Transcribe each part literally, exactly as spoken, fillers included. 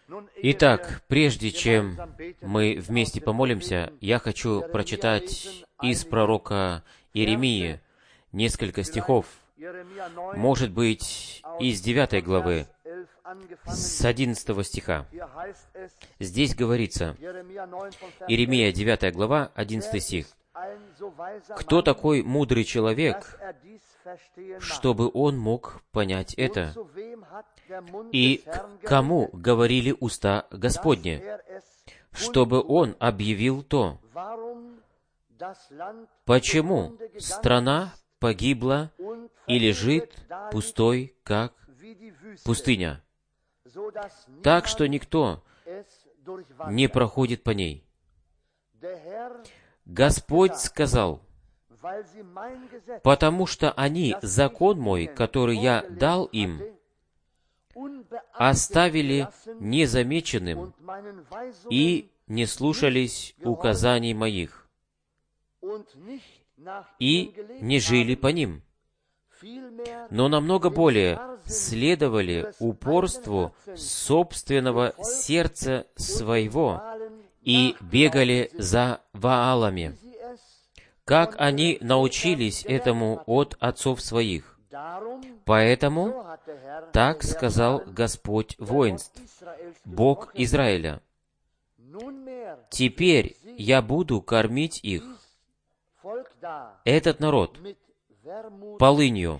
Итак, прежде чем мы вместе помолимся, я хочу прочитать из пророка Иеремии несколько стихов, может быть, из девятой главы, с одиннадцатого стиха. Здесь говорится, Иеремия, девятая глава, одиннадцатый стих. «Кто такой мудрый человек, чтобы он мог понять это? И к кому говорили уста Господни, чтобы он объявил то? Почему страна погибла и лежит пустой, как пустыня, так что никто не проходит по ней? Господь сказал: потому что они закон мой, который я дал им, оставили незамеченным и не слушались указаний моих, и не жили по ним, но намного более следовали упорству собственного сердца своего и бегали за Ваалами, как они научились этому от отцов своих. Поэтому так сказал Господь воинств, Бог Израиля: теперь я буду кормить их, этот народ, полынью,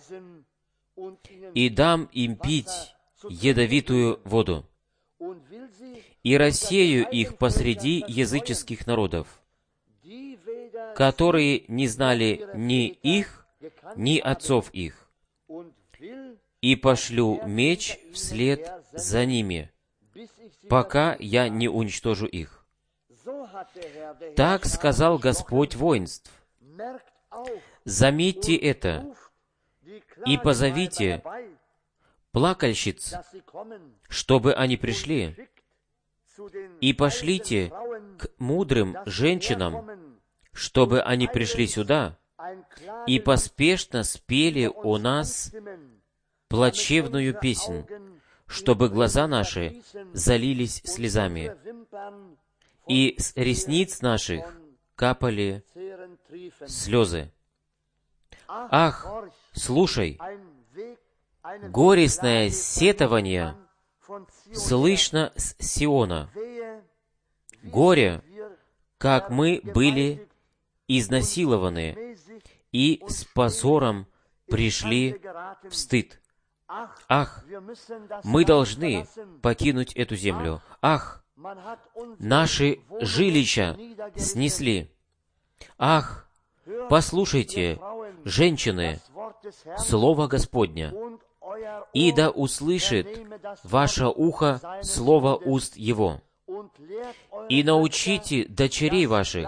и дам им пить ядовитую воду, и рассею их посреди языческих народов, которые не знали ни их, ни отцов их, и пошлю меч вслед за ними, пока я не уничтожу их. Так сказал Господь воинств. Заметьте это и позовите плакальщиц, чтобы они пришли, и пошлите к мудрым женщинам, чтобы они пришли сюда и поспешно спели о нас плачевную песнь, чтобы глаза наши залились слезами, и с ресниц наших капали слезы. Ах, слушай, горестное сетование слышно с Сиона. Горе, как мы были изнасилованы и с позором пришли в стыд. Ах, мы должны покинуть эту землю. Ах, наши жилища снесли. Ах, послушайте, женщины, слово Господня, и да услышит ваше ухо слово уст Его, и научите дочерей ваших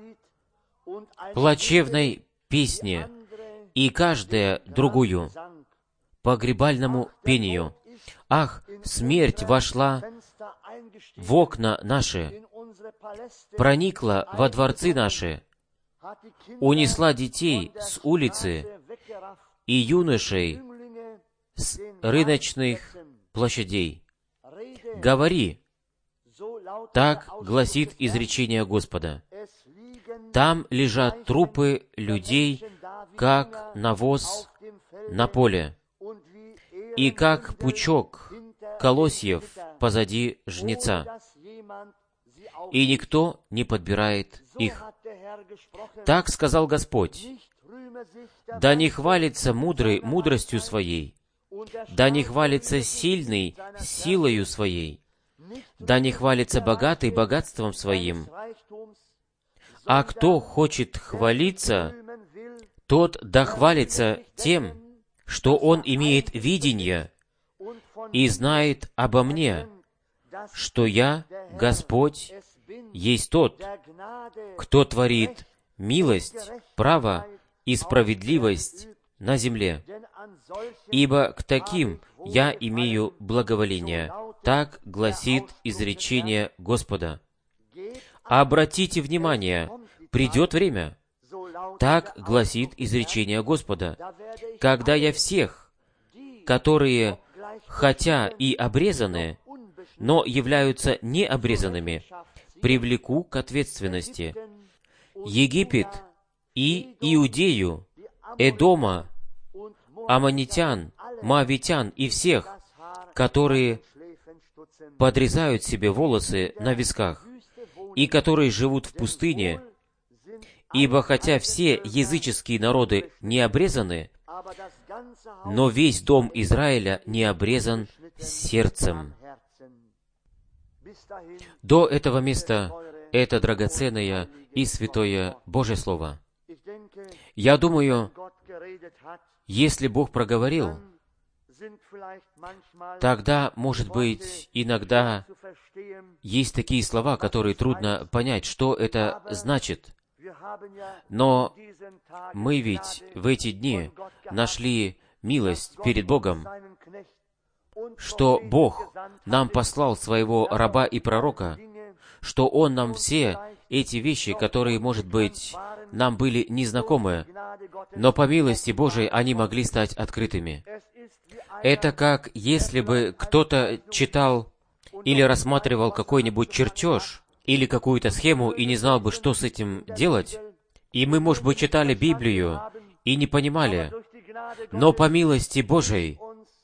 плачевной песне и каждая другую погребальному пению. Ах, смерть вошла в окна наши, проникла во дворцы наши, унесла детей с улицы и юношей с рыночных площадей. Говори, так гласит изречение Господа. Там лежат трупы людей, как навоз на поле, и как пучок колосьев позади жнеца, и никто не подбирает их. Так сказал Господь: да не хвалится мудрый мудростью своей, да не хвалится сильный силою своей, да не хвалится богатый богатством своим. А кто хочет хвалиться, тот да хвалится тем, что он имеет видение и знает обо мне, что я, Господь, есть тот, кто творит милость, право и справедливость на земле. Ибо к таким я имею благоволение. Так гласит изречение Господа. Обратите внимание, придет время. Так гласит изречение Господа, когда я всех, которые, хотя и обрезаны, но являются необрезанными, привлеку к ответственности. Египет и Иудею, Эдома, Аммонитян, Моавитян и всех, которые подрезают себе волосы на висках, и которые живут в пустыне, ибо хотя все языческие народы не обрезаны, но весь дом Израиля не обрезан сердцем. До этого места это драгоценное и святое Божье Слово. Я думаю, если Бог проговорил, тогда, может быть, иногда есть такие слова, которые трудно понять, что это значит. Но мы ведь в эти дни нашли милость перед Богом, что Бог нам послал своего раба и пророка, что Он нам все эти вещи, которые, может быть, нам были незнакомы, но по милости Божией они могли стать открытыми. Это как если бы кто-то читал или рассматривал какой-нибудь чертеж или какую-то схему и не знал бы, что с этим делать. И мы, может быть, читали Библию и не понимали, но по милости Божией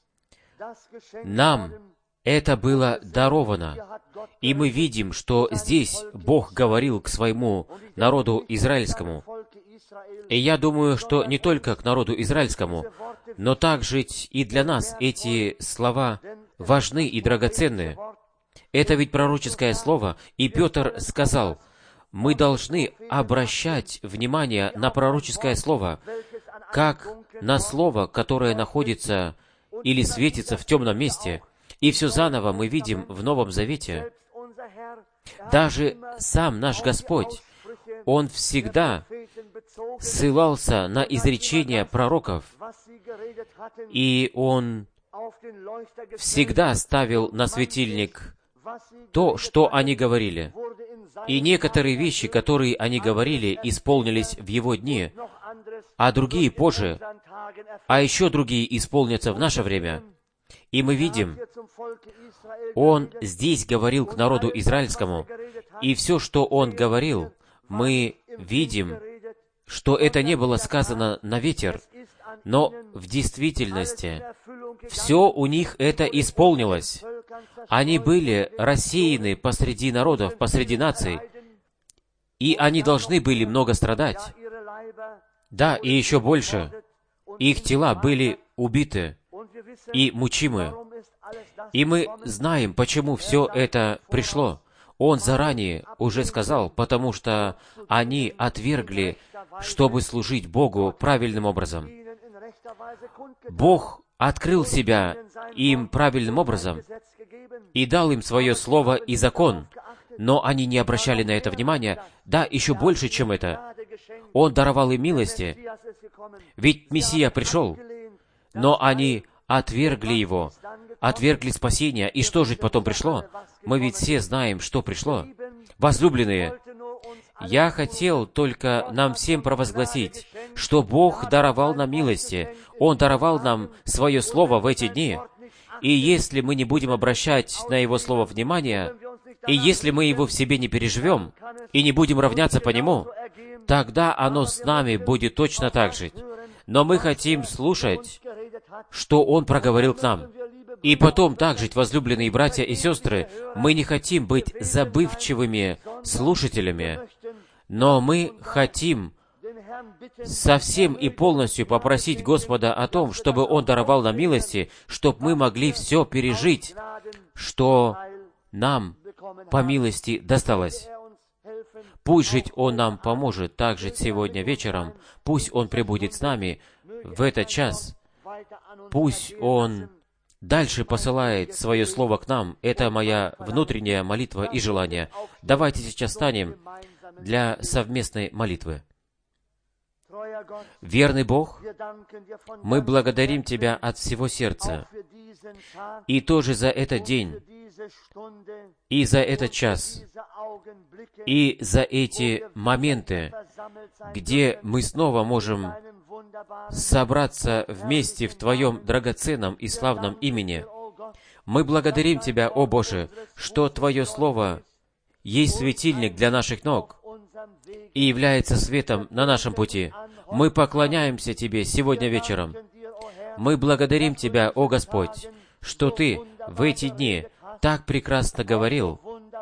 нам это было даровано. И мы видим, что здесь Бог говорил к своему народу израильскому. И я думаю, что не только к народу израильскому, но также и для нас эти слова важны и драгоценны. Это ведь пророческое слово, и Петр сказал, мы должны обращать внимание на пророческое слово, как на слово, которое находится или светится в темном месте. И все заново мы видим в Новом Завете. Даже сам наш Господь, Он всегда ссылался на изречения пророков, и Он всегда ставил на светильник то, что они говорили. И некоторые вещи, которые они говорили, исполнились в Его дни, а другие позже, а еще другие исполнятся в наше время. И мы видим, Он здесь говорил к народу израильскому, и все, что Он говорил, мы видим, что это не было сказано на ветер, но в действительности все у них это исполнилось. Они были рассеяны посреди народов, посреди наций, и они должны были много страдать. Да, и еще больше. Их тела были убиты и мучимы. И мы знаем, почему все это пришло. Он заранее уже сказал, потому что они отвергли, чтобы служить Богу правильным образом. Бог открыл себя им правильным образом и дал им свое слово и закон, но они не обращали на это внимания. Да, еще больше, чем это. Он даровал им милости, ведь Мессия пришел, но они отвергли Его, отвергли спасение. И что же потом пришло? Мы ведь все знаем, что пришло. Возлюбленные, я хотел только нам всем провозгласить, что Бог даровал нам милости. Он даровал нам Свое Слово в эти дни. И если мы не будем обращать на Его Слово внимание, и если мы его в себе не переживем и не будем равняться по нему, тогда оно с нами будет точно так же. Но мы хотим слушать, что Он проговорил к нам. И потом также, возлюбленные братья и сестры, мы не хотим быть забывчивыми слушателями, но мы хотим совсем и полностью попросить Господа о том, чтобы Он даровал нам милости, чтобы мы могли все пережить, что нам по милости досталось. Пусть жить Он нам поможет также сегодня вечером, пусть Он пребудет с нами в этот час, пусть Он дальше посылает Свое Слово к нам. Это моя внутренняя молитва и желание. Давайте сейчас встанем для совместной молитвы. Верный Бог, мы благодарим Тебя от всего сердца, и тоже за этот день, и за этот час, и за эти моменты, где мы снова можем собраться вместе в Твоем драгоценном и славном имени. Мы благодарим Тебя, о Боже, что Твое Слово есть светильник для наших ног и является светом на нашем пути. Мы поклоняемся Тебе сегодня вечером. Мы благодарим Тебя, о Господь, что Ты в эти дни так прекрасно говорил,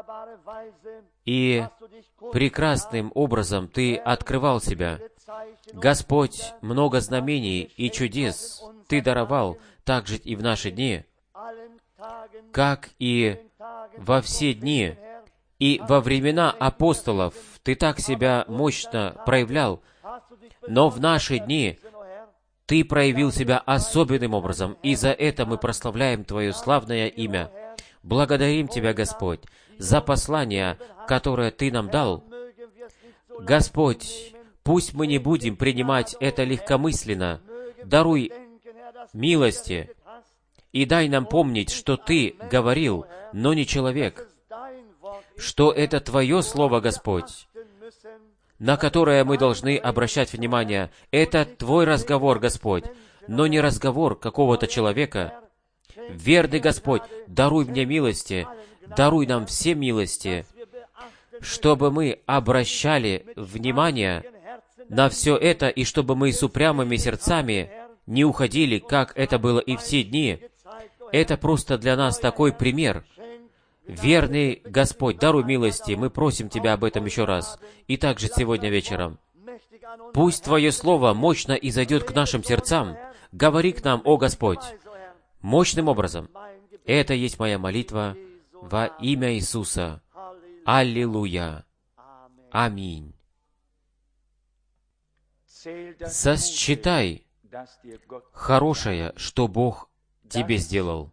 и прекрасным образом Ты открывал себя. Господь, много знамений и чудес Ты даровал также и в наши дни, как и во все дни, и во времена апостолов Ты так себя мощно проявлял, но в наши дни Ты проявил себя особенным образом, и за это мы прославляем Твое славное имя. Благодарим Тебя, Господь, за послание, которое Ты нам дал. Господь, пусть мы не будем принимать это легкомысленно. Даруй милости и дай нам помнить, что Ты говорил, но не человек, что это Твое Слово, Господь, на которое мы должны обращать внимание. Это Твой разговор, Господь, но не разговор какого-то человека. Верный Господь, даруй мне милости, даруй нам все милости, чтобы мы обращали внимание на все это, и чтобы мы с упрямыми сердцами не уходили, как это было и в те дни. Это просто для нас такой пример. Верный Господь, даруй милости, мы просим Тебя об этом еще раз. И также сегодня вечером. Пусть Твое Слово мощно изойдет к нашим сердцам. Говори к нам, о Господь, мощным образом. Это есть моя молитва во имя Иисуса. Аллилуйя. Аминь. Сосчитай хорошее, что Бог тебе сделал.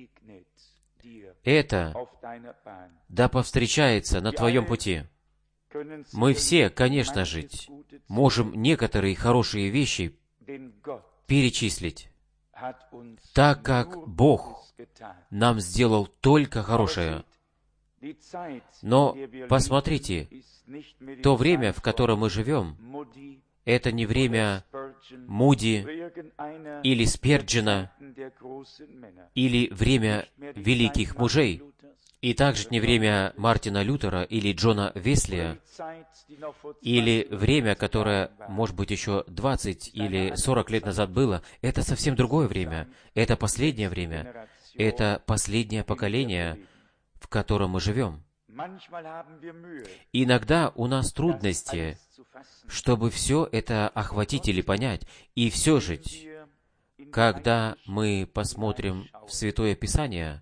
Это да повстречается на твоем пути. Мы все, конечно же, можем некоторые хорошие вещи перечислить, так как Бог нам сделал только хорошее. Но посмотрите, то время, в котором мы живем, это не время Муди или Сперджина, или время великих мужей, и также не время Мартина Лютера или Джона Веслия, или время, которое, может быть, еще двадцать или сорок лет назад было. Это совсем другое время. Это последнее время. Это последнее поколение, в котором мы живем. Иногда у нас трудности, чтобы все это охватить или понять. И все же, когда мы посмотрим в Святое Писание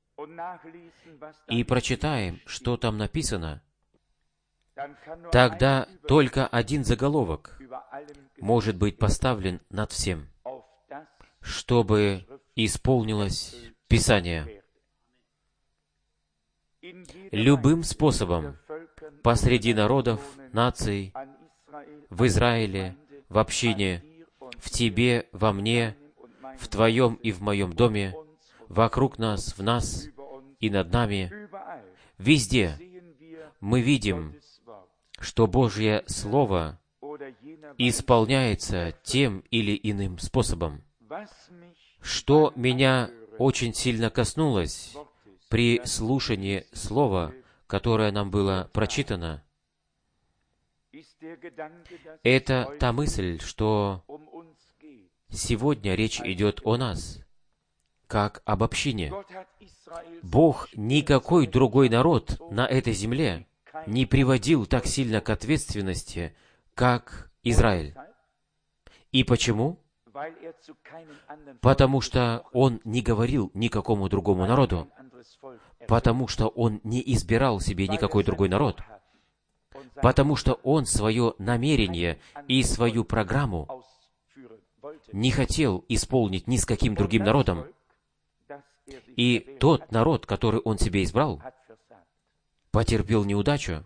и прочитаем, что там написано, тогда только один заголовок может быть поставлен над всем, чтобы исполнилось Писание. Любым способом, посреди народов, наций, в Израиле, в общине, в тебе, во мне, в твоем и в моем доме, вокруг нас, в нас и над нами, везде мы видим, что Божье Слово исполняется тем или иным способом. Что меня очень сильно коснулось при слушании Слова, которое нам было прочитано, это та мысль, что сегодня речь идет о нас, как об общине. Бог никакой другой народ на этой земле не приводил так сильно к ответственности, как Израиль. И почему? Потому что Он не говорил никакому другому народу, потому что Он не избирал себе никакой другой народ, потому что Он свое намерение и свою программу не хотел исполнить ни с каким другим народом. И тот народ, который Он себе избрал, потерпел неудачу.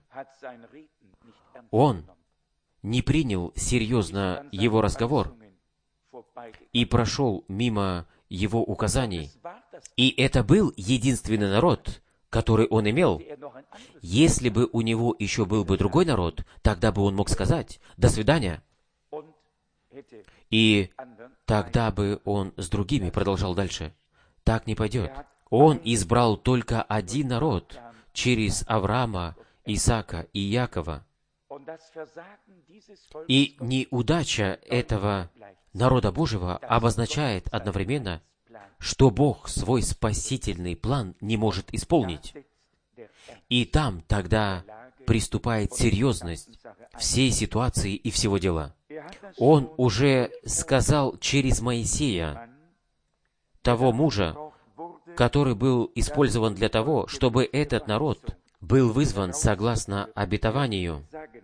Он не принял серьезно Его разговор и прошел мимо Его указаний. И это был единственный народ, который Он имел. Если бы у Него еще был бы другой народ, тогда бы Он мог сказать «до свидания». И тогда бы Он с другими продолжал дальше. Так не пойдет. Он избрал только один народ через Авраама, Исаака и Якова. И неудача этого народа Божьего обозначает одновременно, что Бог свой спасительный план не может исполнить. И там тогда приступает серьезность всей ситуации и всего дела. Он уже сказал через Моисея, того мужа, который был использован для того, чтобы этот народ был вызван согласно обетованию.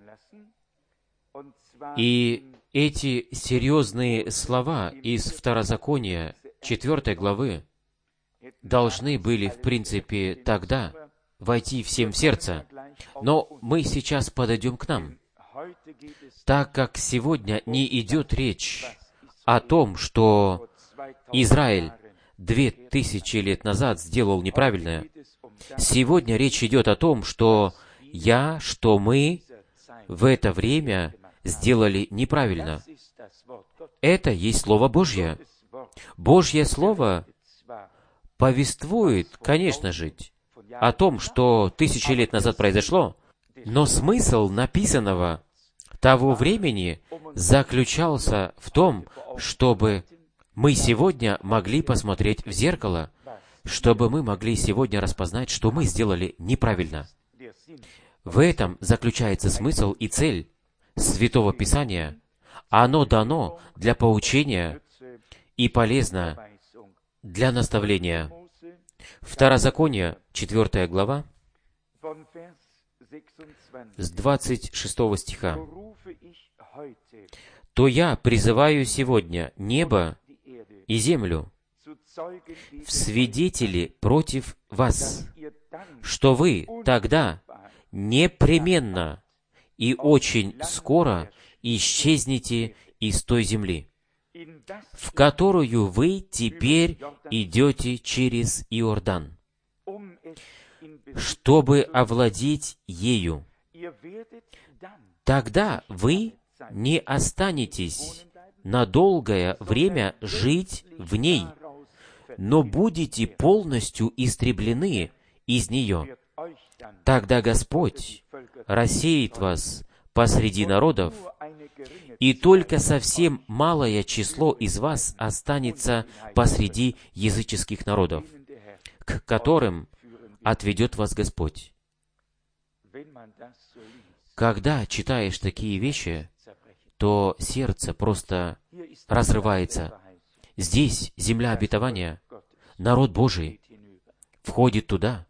И эти серьезные слова из Второзакония, четвёртой главы, должны были, в принципе, тогда войти всем в сердце. Но мы сейчас подойдем к нам. Так как сегодня не идет речь о том, что Израиль две тысячи лет назад сделал неправильное, сегодня речь идет о том, что я, что мы в это время сделали неправильно. Это есть Слово Божье. Божье Слово повествует, конечно же, о том, что тысячи лет назад произошло, но смысл написанного того времени заключался в том, чтобы мы сегодня могли посмотреть в зеркало, чтобы мы могли сегодня распознать, что мы сделали неправильно. В этом заключается смысл и цель Святого Писания. Оно дано для поучения и полезно для наставления. Второзаконие, четвёртая глава, с двадцать шестого стиха. «То я призываю сегодня небо и землю в свидетели против вас, что вы тогда непременно и очень скоро исчезнете из той земли, в которую вы теперь идете через Иордан, чтобы овладеть ею. Тогда вы не останетесь на долгое время жить в ней, но будете полностью истреблены из нее. Тогда Господь рассеет вас посреди народов, и только совсем малое число из вас останется посреди языческих народов, к которым отведет вас Господь». Когда читаешь такие вещи, то сердце просто разрывается. Здесь земля обетования, народ Божий входит туда,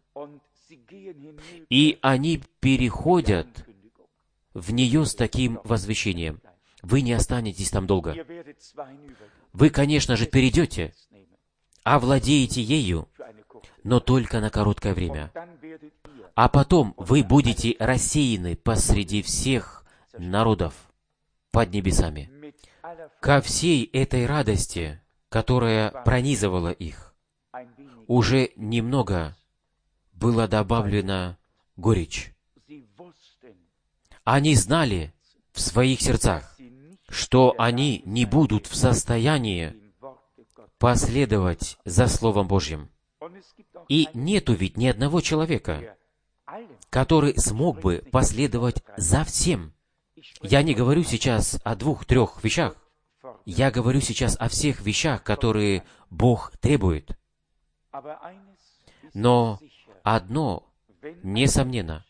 и они переходят в нее с таким возвещением. Вы не останетесь там долго. Вы, конечно же, перейдете, овладеете ею, но только на короткое время. А потом вы будете рассеяны посреди всех народов под небесами. Ко всей этой радости, которая пронизывала их, уже немного было добавлено горечь. Они знали в своих сердцах, что они не будут в состоянии последовать за Словом Божьим. И нету ведь ни одного человека, который смог бы последовать за всем. Я не говорю сейчас о двух-трех вещах. Я говорю сейчас о всех вещах, которые Бог требует. Но одно, несомненно,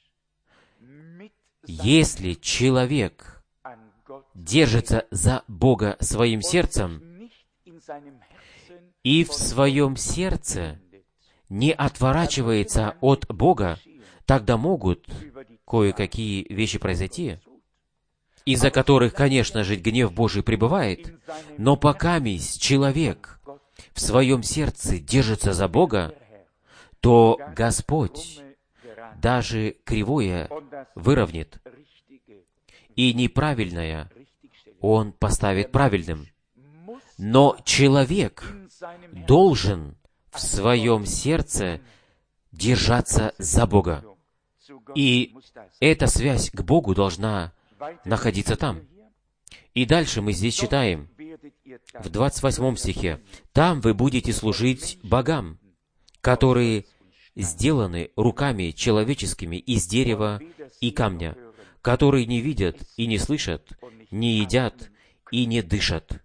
если человек держится за Бога своим сердцем и в своем сердце не отворачивается от Бога, тогда могут кое-какие вещи произойти, из-за которых, конечно же, гнев Божий пребывает, но покаместь человек в своем сердце держится за Бога, то Господь даже кривое выровнит, и неправильное Он поставит правильным. Но человек должен в своем сердце держаться за Бога. И эта связь к Богу должна находиться там. И дальше мы здесь читаем, в двадцать восьмом стихе, «Там вы будете служить богам, которые сделаны руками человеческими из дерева и камня, которые не видят и не слышат, не едят и не дышат.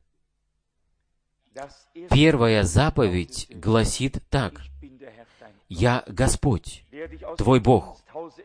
Первая заповедь гласит так: «Я Господь, твой Бог,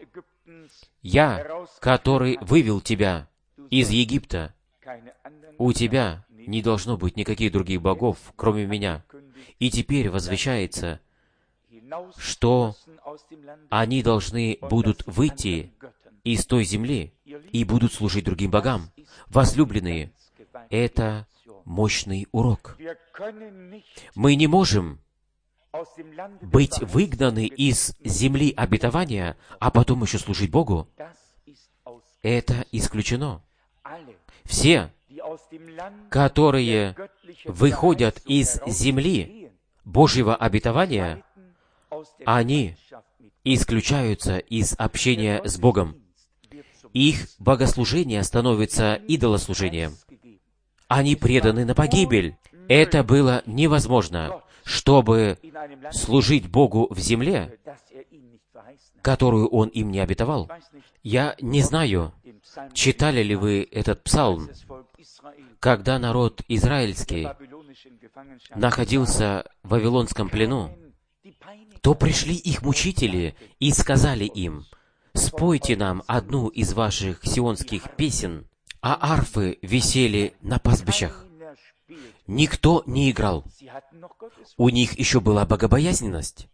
я, который вывел тебя из Египта. У тебя не должно быть никаких других богов, кроме меня». И теперь возвещается, что они должны будут выйти из той земли и будут служить другим богам. Возлюбленные, это мощный урок. Мы не можем быть выгнаны из земли обетования, а потом еще служить Богу. Это исключено. Все, которые выходят из земли Божьего обетования, они исключаются из общения с Богом. Их богослужение становится идолослужением. Они преданы на погибель. Это было невозможно, чтобы служить Богу в земле, которую Он им не обетовал. Я не знаю, читали ли вы этот псалм, когда народ израильский находился в вавилонском плену, то пришли их мучители и сказали им: «Спойте нам одну из ваших сионских песен», а арфы висели на пастбищах. Никто не играл. У них еще была богобоязненность.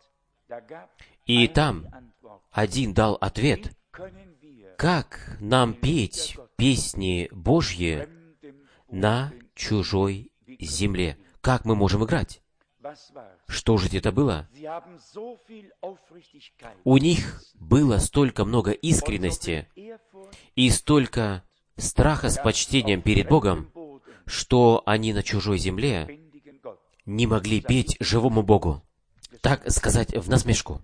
И там один дал ответ: «Как нам петь песни Божьи на чужой земле? Как мы можем играть?» Что же это было? У них было столько много искренности и столько страха с почтением перед Богом, что они на чужой земле не могли петь живому Богу, так сказать, в насмешку.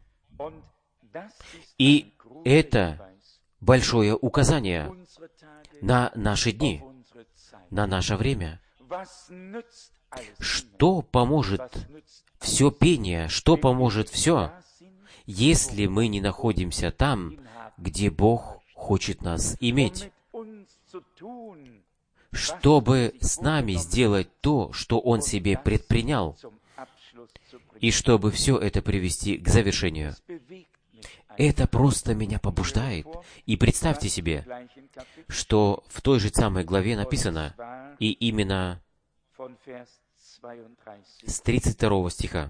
И это большое указание на наши дни, на наше время. Что поможет все пение, что поможет все, если мы не находимся там, где Бог хочет нас иметь? Чтобы с нами сделать то, что Он себе предпринял, и чтобы все это привести к завершению. Это просто меня побуждает. И представьте себе, что в той же самой главе написано, и именно с тридцать второго стиха: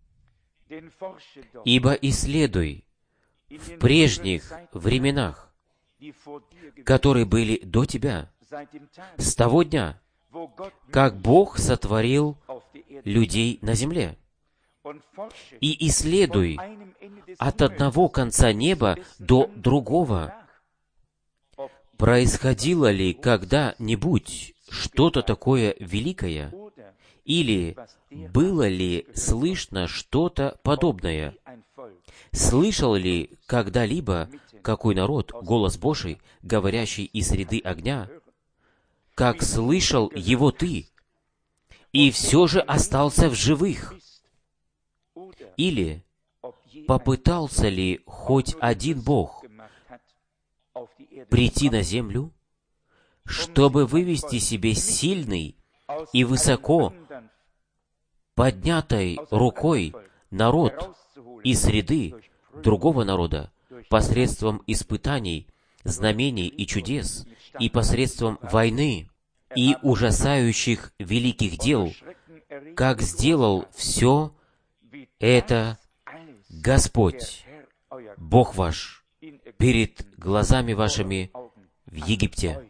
«Ибо исследуй в прежних временах, которые были до тебя, с того дня, как Бог сотворил людей на земле, и исследуй от одного конца неба до другого, происходило ли когда-нибудь что-то такое великое, или было ли слышно что-то подобное? Слышал ли когда-либо какой народ голос Божий, говорящий из среды огня, как слышал его ты, и все же остался в живых? Или попытался ли хоть один Бог прийти на землю, чтобы вывести себе сильный и высоко поднятой рукой народ из среды другого народа посредством испытаний, знамений и чудес, и посредством войны и ужасающих великих дел, как сделал все это Господь, Бог ваш, перед глазами вашими в Египте?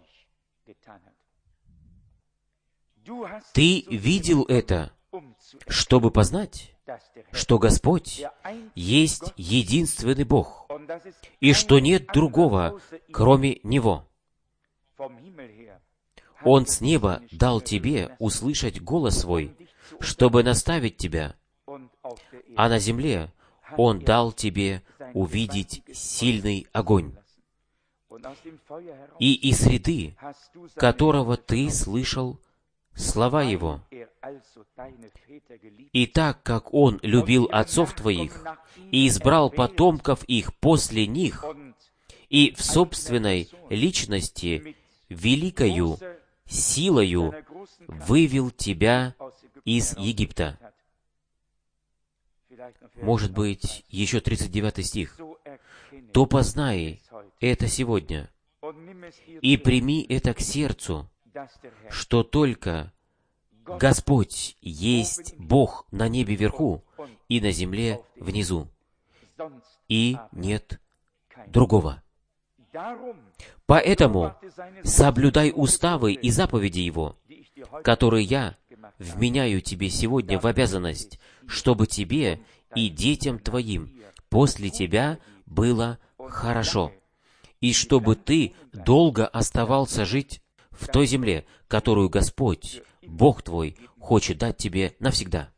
Ты видел это, чтобы познать, что Господь есть единственный Бог, и что нет другого, кроме Него. Он с неба дал тебе услышать голос свой, чтобы наставить тебя, а на земле Он дал тебе увидеть сильный огонь, и из среды, которого ты слышал слова Его. И так, как Он любил отцов твоих и избрал потомков их после них, и в собственной личности великою силою вывел тебя из Египта». Может быть, еще тридцать девятый стих. «То познай это сегодня, и прими это к сердцу, что только Господь есть Бог на небе вверху и на земле внизу, и нет другого. Поэтому соблюдай уставы и заповеди Его, которые я вменяю тебе сегодня в обязанность, чтобы тебе и детям твоим после тебя было хорошо, и чтобы ты долго оставался жить в той земле, которую Господь, Бог твой, хочет дать тебе навсегда».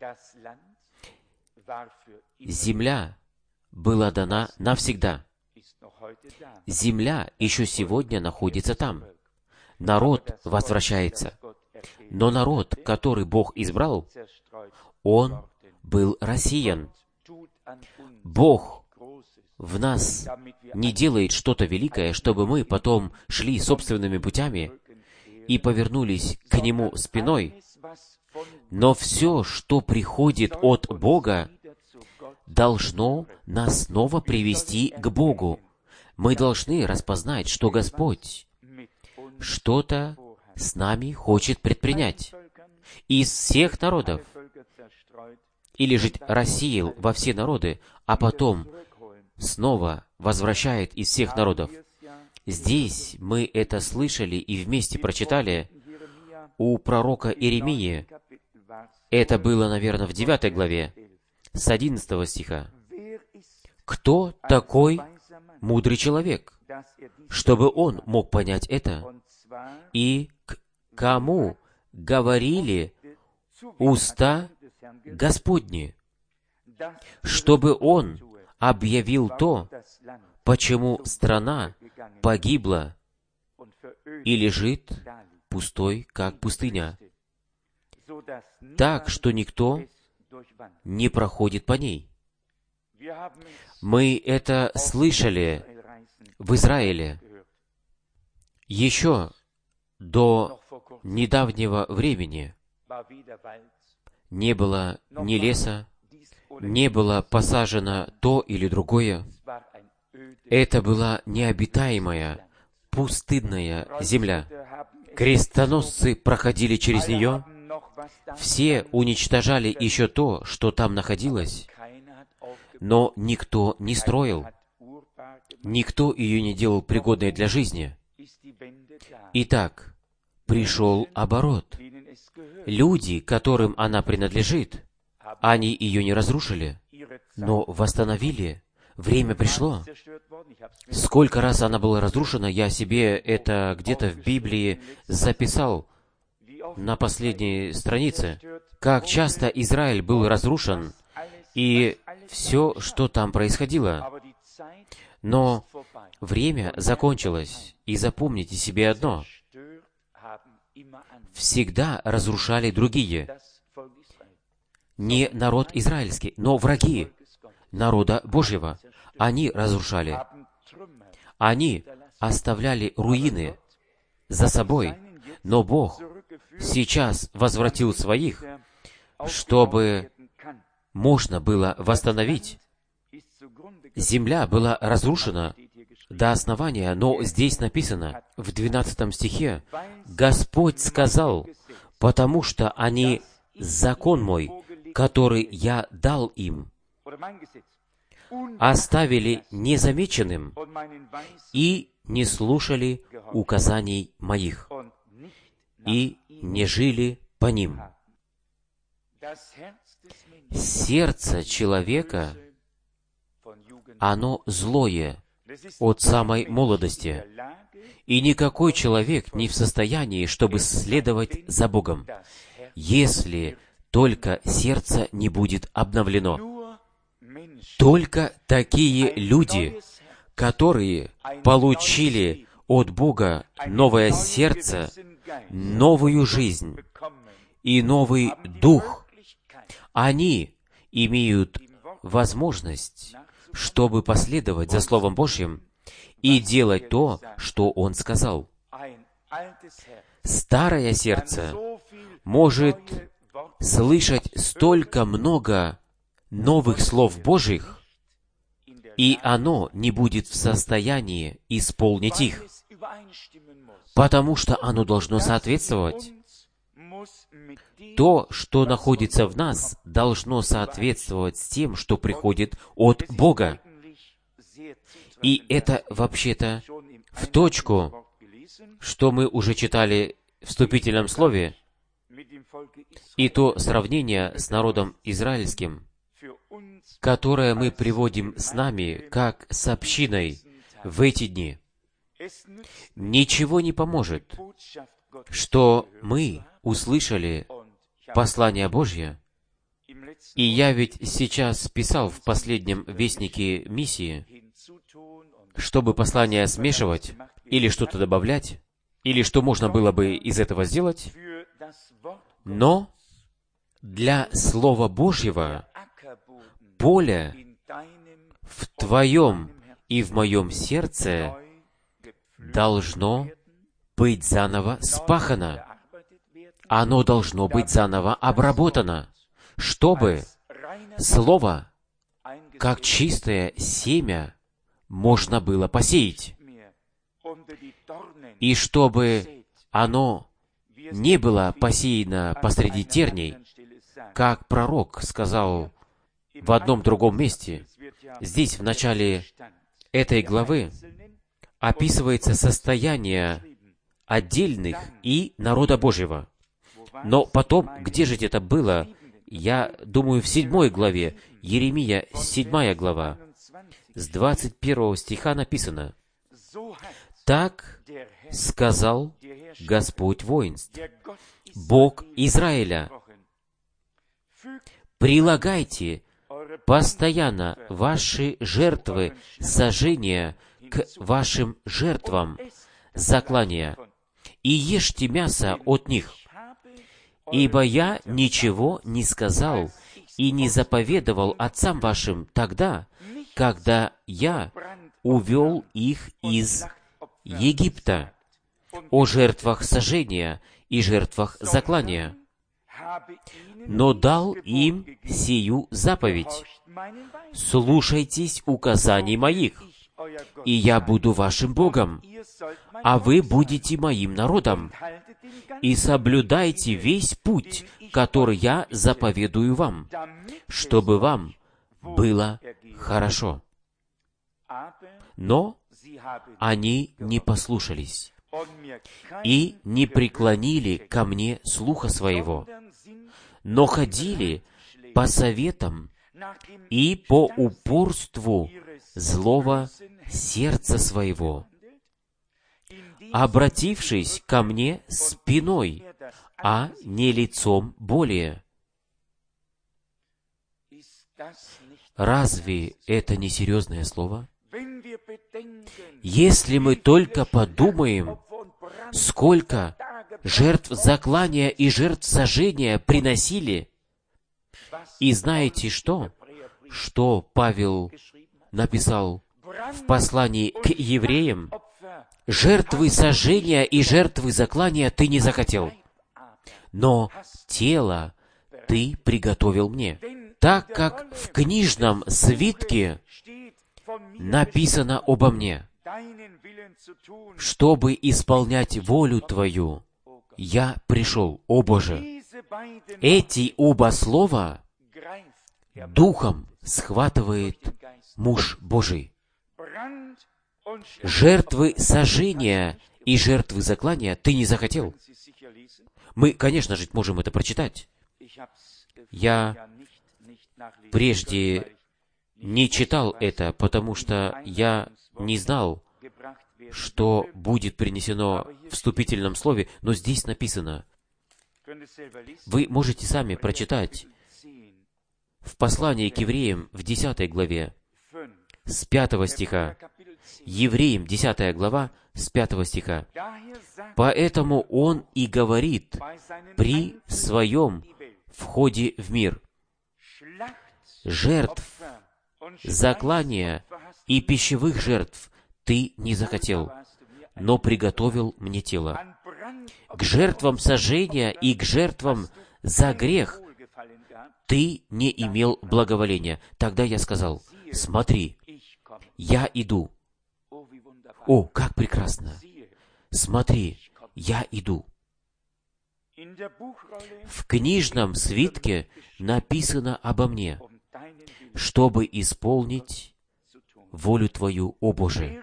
Земля была дана навсегда. Земля еще сегодня находится там. Народ возвращается. Но народ, который Бог избрал, он был рассеян. Бог в нас не делает что-то великое, чтобы мы потом шли собственными путями и повернулись к Нему спиной. Но все, что приходит от Бога, должно нас снова привести к Богу. Мы должны распознать, что Господь что-то с нами хочет предпринять. Из всех народов. Или же рассеял во все народы, а потом снова возвращает из всех народов. Здесь мы это слышали и вместе прочитали у пророка Иеремии. Это было, наверное, в девятой главе, с одиннадцатого стиха. «Кто такой мудрый человек, чтобы он мог понять это? И к кому говорили уста Господни, чтобы он объявил то, почему страна погибла и лежит пустой, как пустыня, так, что никто не проходит по ней». Мы это слышали в Израиле еще до недавнего времени. Не было ни леса, не было посажено то или другое. Это была необитаемая, пустынная земля. Крестоносцы проходили через нее, все уничтожали еще то, что там находилось, но никто не строил, никто ее не делал пригодной для жизни. Итак, пришел оборот. Люди, которым она принадлежит, они ее не разрушили, но восстановили. Время пришло. Сколько раз она была разрушена, я себе это где-то в Библии записал на последней странице. Как часто Израиль был разрушен, и все, что там происходило. Но время закончилось, и запомните себе одно. Всегда разрушали другие. Не народ израильский, но враги народа Божьего. Они разрушали. Они оставляли руины за собой. Но Бог сейчас возвратил своих, чтобы можно было восстановить. Земля была разрушена до основания, но здесь написано, в двенадцатом стихе, «Господь сказал, потому что они закон мой, который я дал им, оставили незамеченным и не слушали указаний моих, и не жили по ним». Сердце человека, оно злое от самой молодости, и никакой человек не в состоянии, чтобы следовать за Богом, если только сердце не будет обновлено. Только такие люди, которые получили от Бога новое сердце, новую жизнь и новый дух. Они имеют возможность, чтобы последовать за Словом Божьим и делать то, что Он сказал. Старое сердце может слышать столько много новых слов Божьих, и оно не будет в состоянии исполнить их, потому что оно должно соответствовать. То, что находится в нас, должно соответствовать с тем, что приходит от Бога. И это вообще-то в точку, что мы уже читали в вступительном слове, и то сравнение с народом израильским, которое мы приводим с нами как с общиной в эти дни. Ничего не поможет, что мы услышали послание Божье, и я ведь сейчас писал в последнем вестнике миссии, чтобы послание смешивать или что-то добавлять, или что можно было бы из этого сделать, но для Слова Божьего поле в твоем и в моем сердце должно быть заново спахано. Оно должно быть заново обработано, чтобы Слово, как чистое семя, можно было посеять. И чтобы оно не было посеяно посреди терней, как пророк сказал в одном другом месте. Здесь, в начале этой главы, описывается состояние отдельных и народа Божьего. Но потом, где же это было? Я думаю, в седьмой главе, Иеремия, седьмая глава, с двадцать первого стиха написано: «Так сказал Господь воинств, Бог Израиля, прилагайте постоянно ваши жертвы сожжения к вашим жертвам заклания, и ешьте мясо от них, ибо я ничего не сказал и не заповедовал отцам вашим тогда, когда я увел их из Египта о жертвах сожжения и жертвах заклания, но дал им сию заповедь: слушайтесь указаний моих, и я буду вашим Богом, а вы будете моим народом, и соблюдайте весь путь, который я заповедую вам, чтобы вам было хорошо». Но они не послушались и не преклонили ко мне слуха своего, но ходили по советам и по упорству злого сердца своего, обратившись ко мне спиной, а не лицом более. Разве это не серьезное слово? Если мы только подумаем, сколько жертв заклания и жертв сожжения приносили, и знаете что? Что Павел написал в послании к евреям? «Жертвы сожжения и жертвы заклания ты не захотел, но тело ты приготовил мне». Так как в книжном свитке написано обо мне: «Чтобы исполнять волю Твою, я пришел, о Боже». Эти оба слова духом схватывает муж Божий. Жертвы сожжения и жертвы заклания ты не захотел. Мы, конечно же, можем это прочитать. Я прежде не читал это, потому что я не знал, что будет принесено в вступительном слове, но здесь написано. Вы можете сами прочитать в послании к евреям в десятой главе, с пятого стиха. Евреям десятая глава с пятого стиха. Поэтому Он и говорит при своем входе в мир: жертв, заклания и пищевых жертв Ты не захотел, но приготовил мне тело. К жертвам сожжения и к жертвам за грех Ты не имел благоволения. Тогда я сказал: смотри, я иду. О, как прекрасно! Смотри, я иду. В книжном свитке написано обо мне, чтобы исполнить волю Твою, о Боже.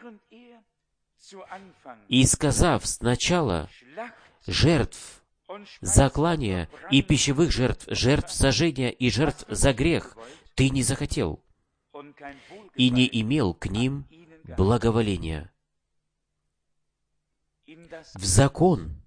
И сказав сначала жертв, заклания и пищевых жертв, жертв сожжения и жертв за грех Ты не захотел и не имел к ним благоволения. В закон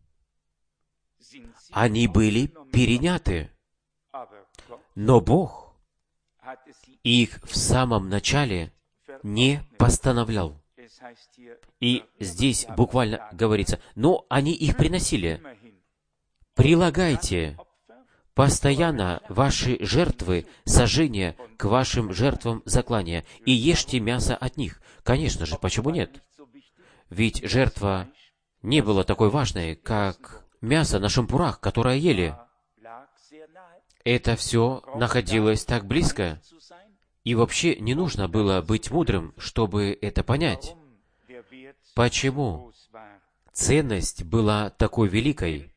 они были переняты, но Бог их в самом начале не постановлял. И здесь буквально говорится: но они их приносили. Прилагайте постоянно ваши жертвы сожжения к вашим жертвам заклания и ешьте мясо от них. Конечно же, почему нет? Ведь жертва не была такой важной, как мясо на шампурах, которое ели. Это все находилось так близко, и вообще не нужно было быть мудрым, чтобы это понять. Почему ценность была такой великой?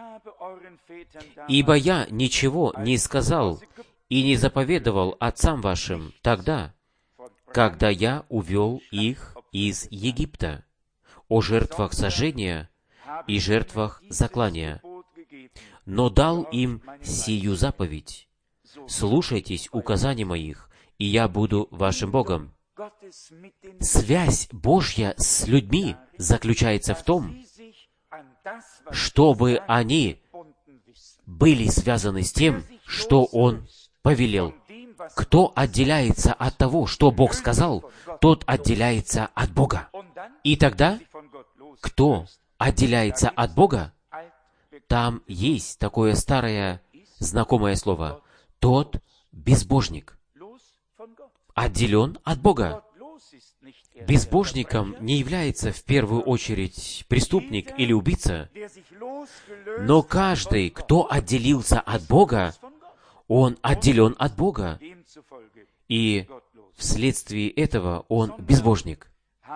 Ибо я ничего не сказал и не заповедовал отцам вашим тогда, когда я увел их из Египта, о жертвах сожжения и жертвах заклания, но дал им сию заповедь: слушайтесь указаний моих, и я буду вашим Богом. Связь Божья с людьми заключается в том, чтобы они были связаны с тем, что Он повелел. Кто отделяется от того, что Бог сказал, тот отделяется от Бога. И тогда, кто отделяется от Бога, там есть такое старое знакомое слово: тот безбожник, отделен от Бога. Безбожником не является в первую очередь преступник или убийца, но каждый, кто отделился от Бога, он отделен от Бога, и вследствие этого он безбожник.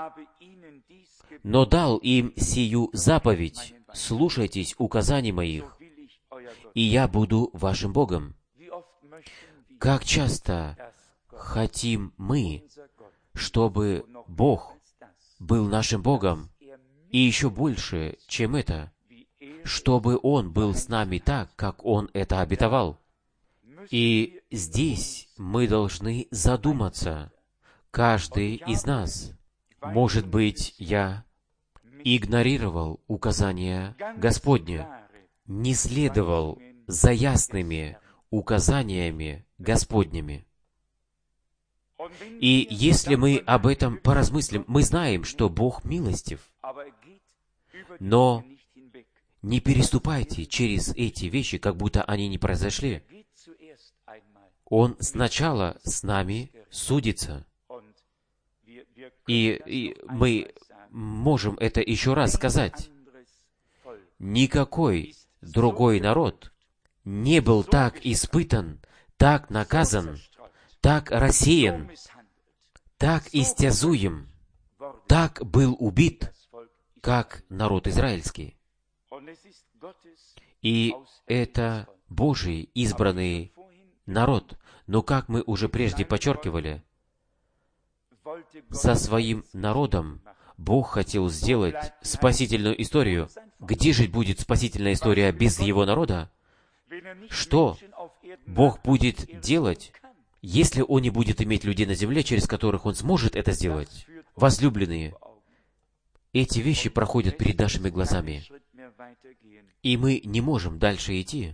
Но дал им сию заповедь: слушайтесь указаний моих, и я буду вашим Богом. Как часто хотим мы, чтобы Бог был нашим Богом, и еще больше, чем это, чтобы Он был с нами так, как Он это обетовал. И здесь мы должны задуматься, каждый из нас. Может быть, я игнорировал указания Господня, не следовал за ясными указаниями Господними. И если мы об этом поразмыслим, мы знаем, что Бог милостив, но не переступайте через эти вещи, как будто они не произошли. Он сначала с нами судится. И, и мы можем это еще раз сказать. Никакой другой народ не был так испытан, так наказан, так рассеян, так истязуем, так был убит, как народ израильский. И это Божий избранный народ. Но, как мы уже прежде подчеркивали, со своим народом Бог хотел сделать спасительную историю. Где же будет спасительная история без Его народа? Что Бог будет делать, если Он не будет иметь людей на земле, через которых Он сможет это сделать? Возлюбленные, эти вещи проходят перед нашими глазами, и мы не можем дальше идти.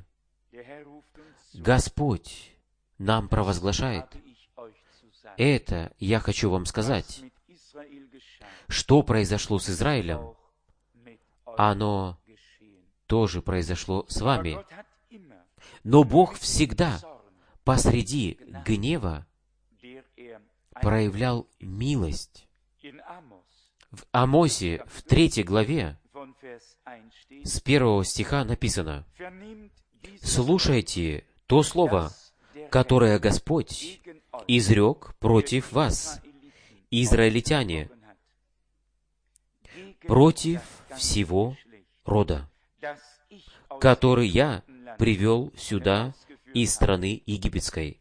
Господь нам провозглашает: это я хочу вам сказать. Что произошло с Израилем, оно тоже произошло с вами. Но Бог всегда посреди гнева проявлял милость. В Амосе, в третьей главе, с первого стиха написано: «Слушайте то слово, которое Господь изрек против вас, израильтяне, против всего рода, который я привел сюда из страны египетской».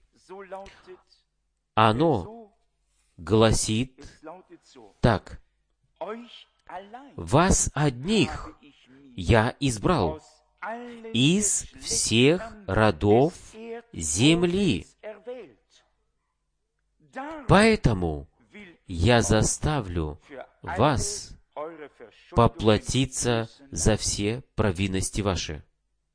Оно гласит так: «Вас одних я избрал из всех родов земли, поэтому я заставлю вас поплатиться за все провинности ваши».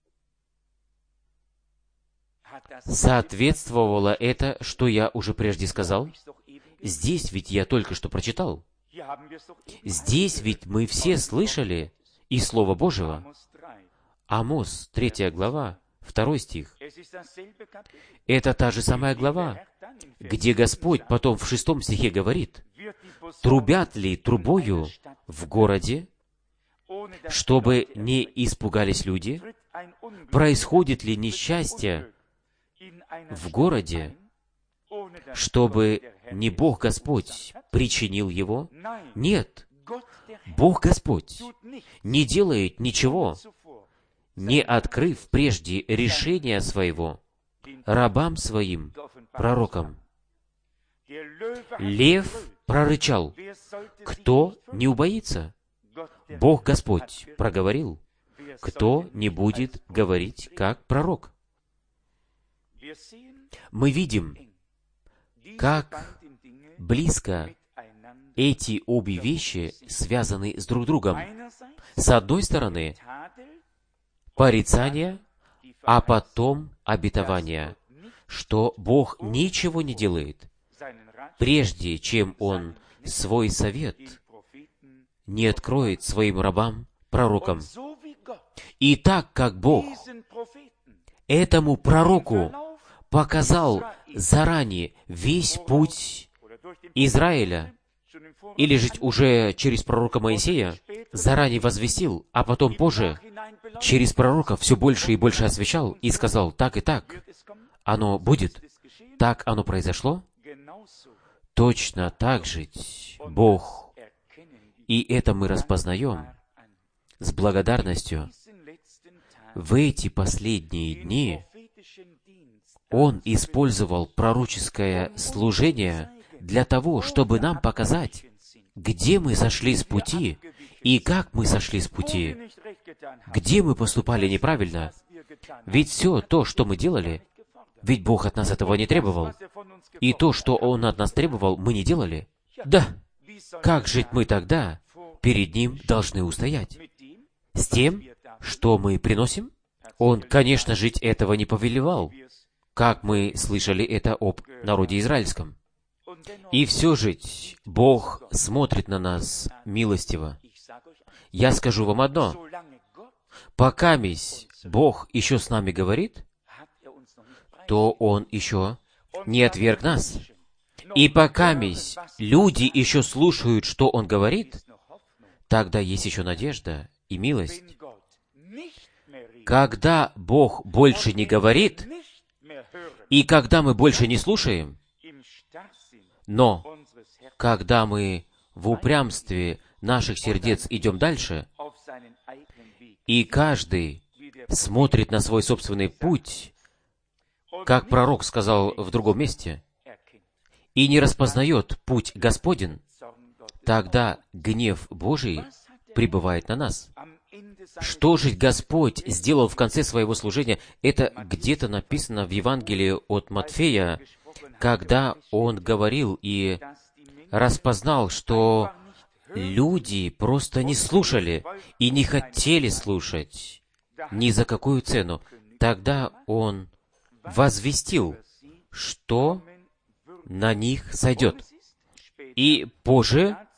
Соответствовало это, что я уже прежде сказал? Здесь ведь я только что прочитал. Здесь ведь мы все слышали из Слова Божьего. Амос, третья глава, второй стих. Это та же самая глава, где Господь потом в шестом стихе говорит: «Трубят ли трубою в городе, чтобы не испугались люди? Происходит ли несчастье в городе, чтобы не Бог Господь причинил его?» Нет, Бог Господь не делает ничего, не открыв прежде решения своего рабам своим, пророкам. Лев прорычал. Кто не убоится? Бог Господь проговорил. Кто не будет говорить, как пророк? Мы видим, как близко эти обе вещи связаны с друг другом. С одной стороны, порицание, а потом обетование, что Бог ничего не делает, прежде чем Он свой совет не откроет своим рабам, пророкам. И так как Бог этому пророку показал заранее весь путь Израиля, или же уже через пророка Моисея заранее возвестил, а потом позже через пророка все больше и больше освещал и сказал: так и так, оно будет, так оно произошло, точно так же Бог, и это мы распознаем с благодарностью, в эти последние дни Он использовал пророческое служение для того, чтобы нам показать, где мы сошли с пути и как мы сошли с пути, где мы поступали неправильно. Ведь все то, что мы делали, ведь Бог от нас этого не требовал. И то, что Он от нас требовал, мы не делали. Да, как жить мы тогда перед Ним должны устоять? С тем, что мы приносим? Он, конечно, жить этого не повелевал, как мы слышали это об народе израильском. И все же Бог смотрит на нас милостиво. Я скажу вам одно. Покамись Бог еще с нами говорит, то Он еще не отверг нас. И покамись люди еще слушают, что Он говорит, тогда есть еще надежда и милость. Когда Бог больше не говорит, и когда мы больше не слушаем, но когда мы в упрямстве наших сердец идем дальше, и каждый смотрит на свой собственный путь, как пророк сказал в другом месте, и не распознает путь Господень, тогда гнев Божий прибывает на нас. Что же Господь сделал в конце своего служения? Это где-то написано в Евангелии от Матфея, когда Он говорил и распознал, что люди просто не слушали и не хотели слушать ни за какую цену. Тогда Он возвестил, что на них сойдет. И позже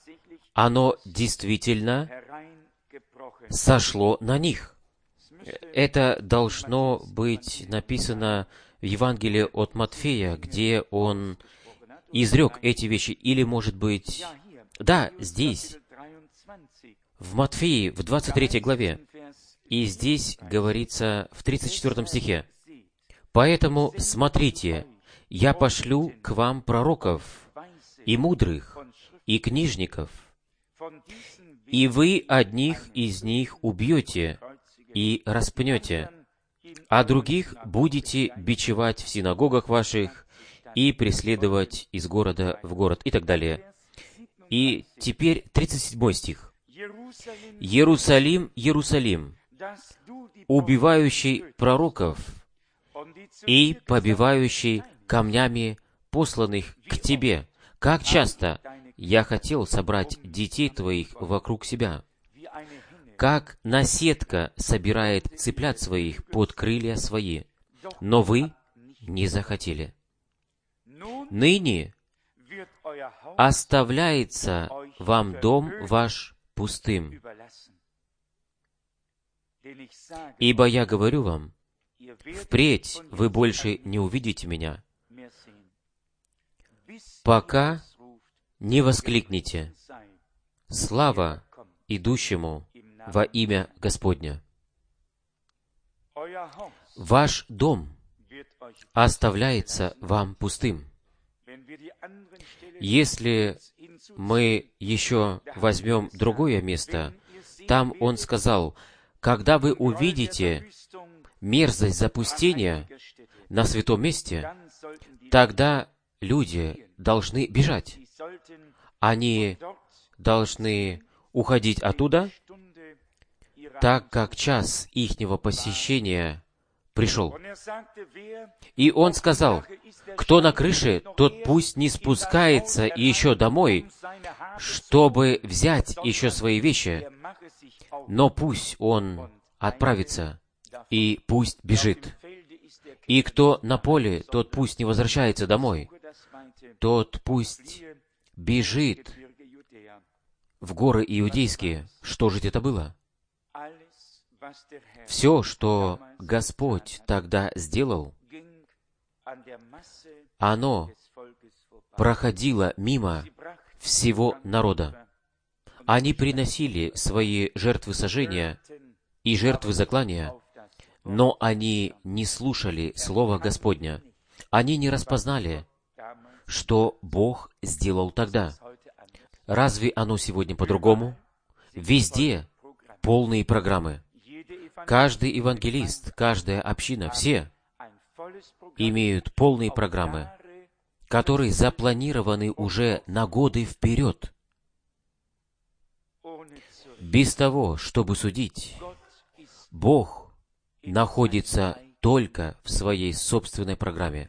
оно действительно сошло на них. Это должно быть написано в Евангелии от Матфея, где он изрек эти вещи. Или, может быть, да, здесь, в Матфеи, в двадцать третьей главе. И здесь говорится в тридцать четвёртом стихе. «Поэтому смотрите, я пошлю к вам пророков и мудрых, и книжников, и вы одних из них убьете и распнете, а других будете бичевать в синагогах ваших и преследовать из города в город», и так далее. И теперь тридцать седьмой стих. «Иерусалим, Иерусалим, убивающий пророков и побивающий камнями посланных к тебе, как часто я хотел собрать детей твоих вокруг себя, как наседка собирает цыплят своих под крылья свои, но вы не захотели. Ныне оставляется вам дом ваш пустым. Ибо я говорю вам, впредь вы больше не увидите меня, пока не воскликнете: слава идущему во имя Господня. Ваш дом оставляется вам пустым. Если мы еще возьмем другое место, там он сказал: когда вы увидите мерзость запустения на святом месте, тогда люди должны бежать. Они должны уходить оттуда, так как час ихнего посещения пришел. И он сказал: кто на крыше, тот пусть не спускается еще домой, чтобы взять еще свои вещи, но пусть он отправится и пусть бежит. И кто на поле, тот пусть не возвращается домой, тот пусть бежит в горы иудейские. Что же это было? Все, что Господь тогда сделал, оно проходило мимо всего народа. Они приносили свои жертвы сожжения и жертвы заклания, но они не слушали Слова Господня. Они не распознали, что Бог сделал тогда. Разве оно сегодня по-другому? Везде полные программы. Каждый евангелист, каждая община, все имеют полные программы, которые запланированы уже на годы вперед. Без того, чтобы судить, Бог находится только в своей собственной программе.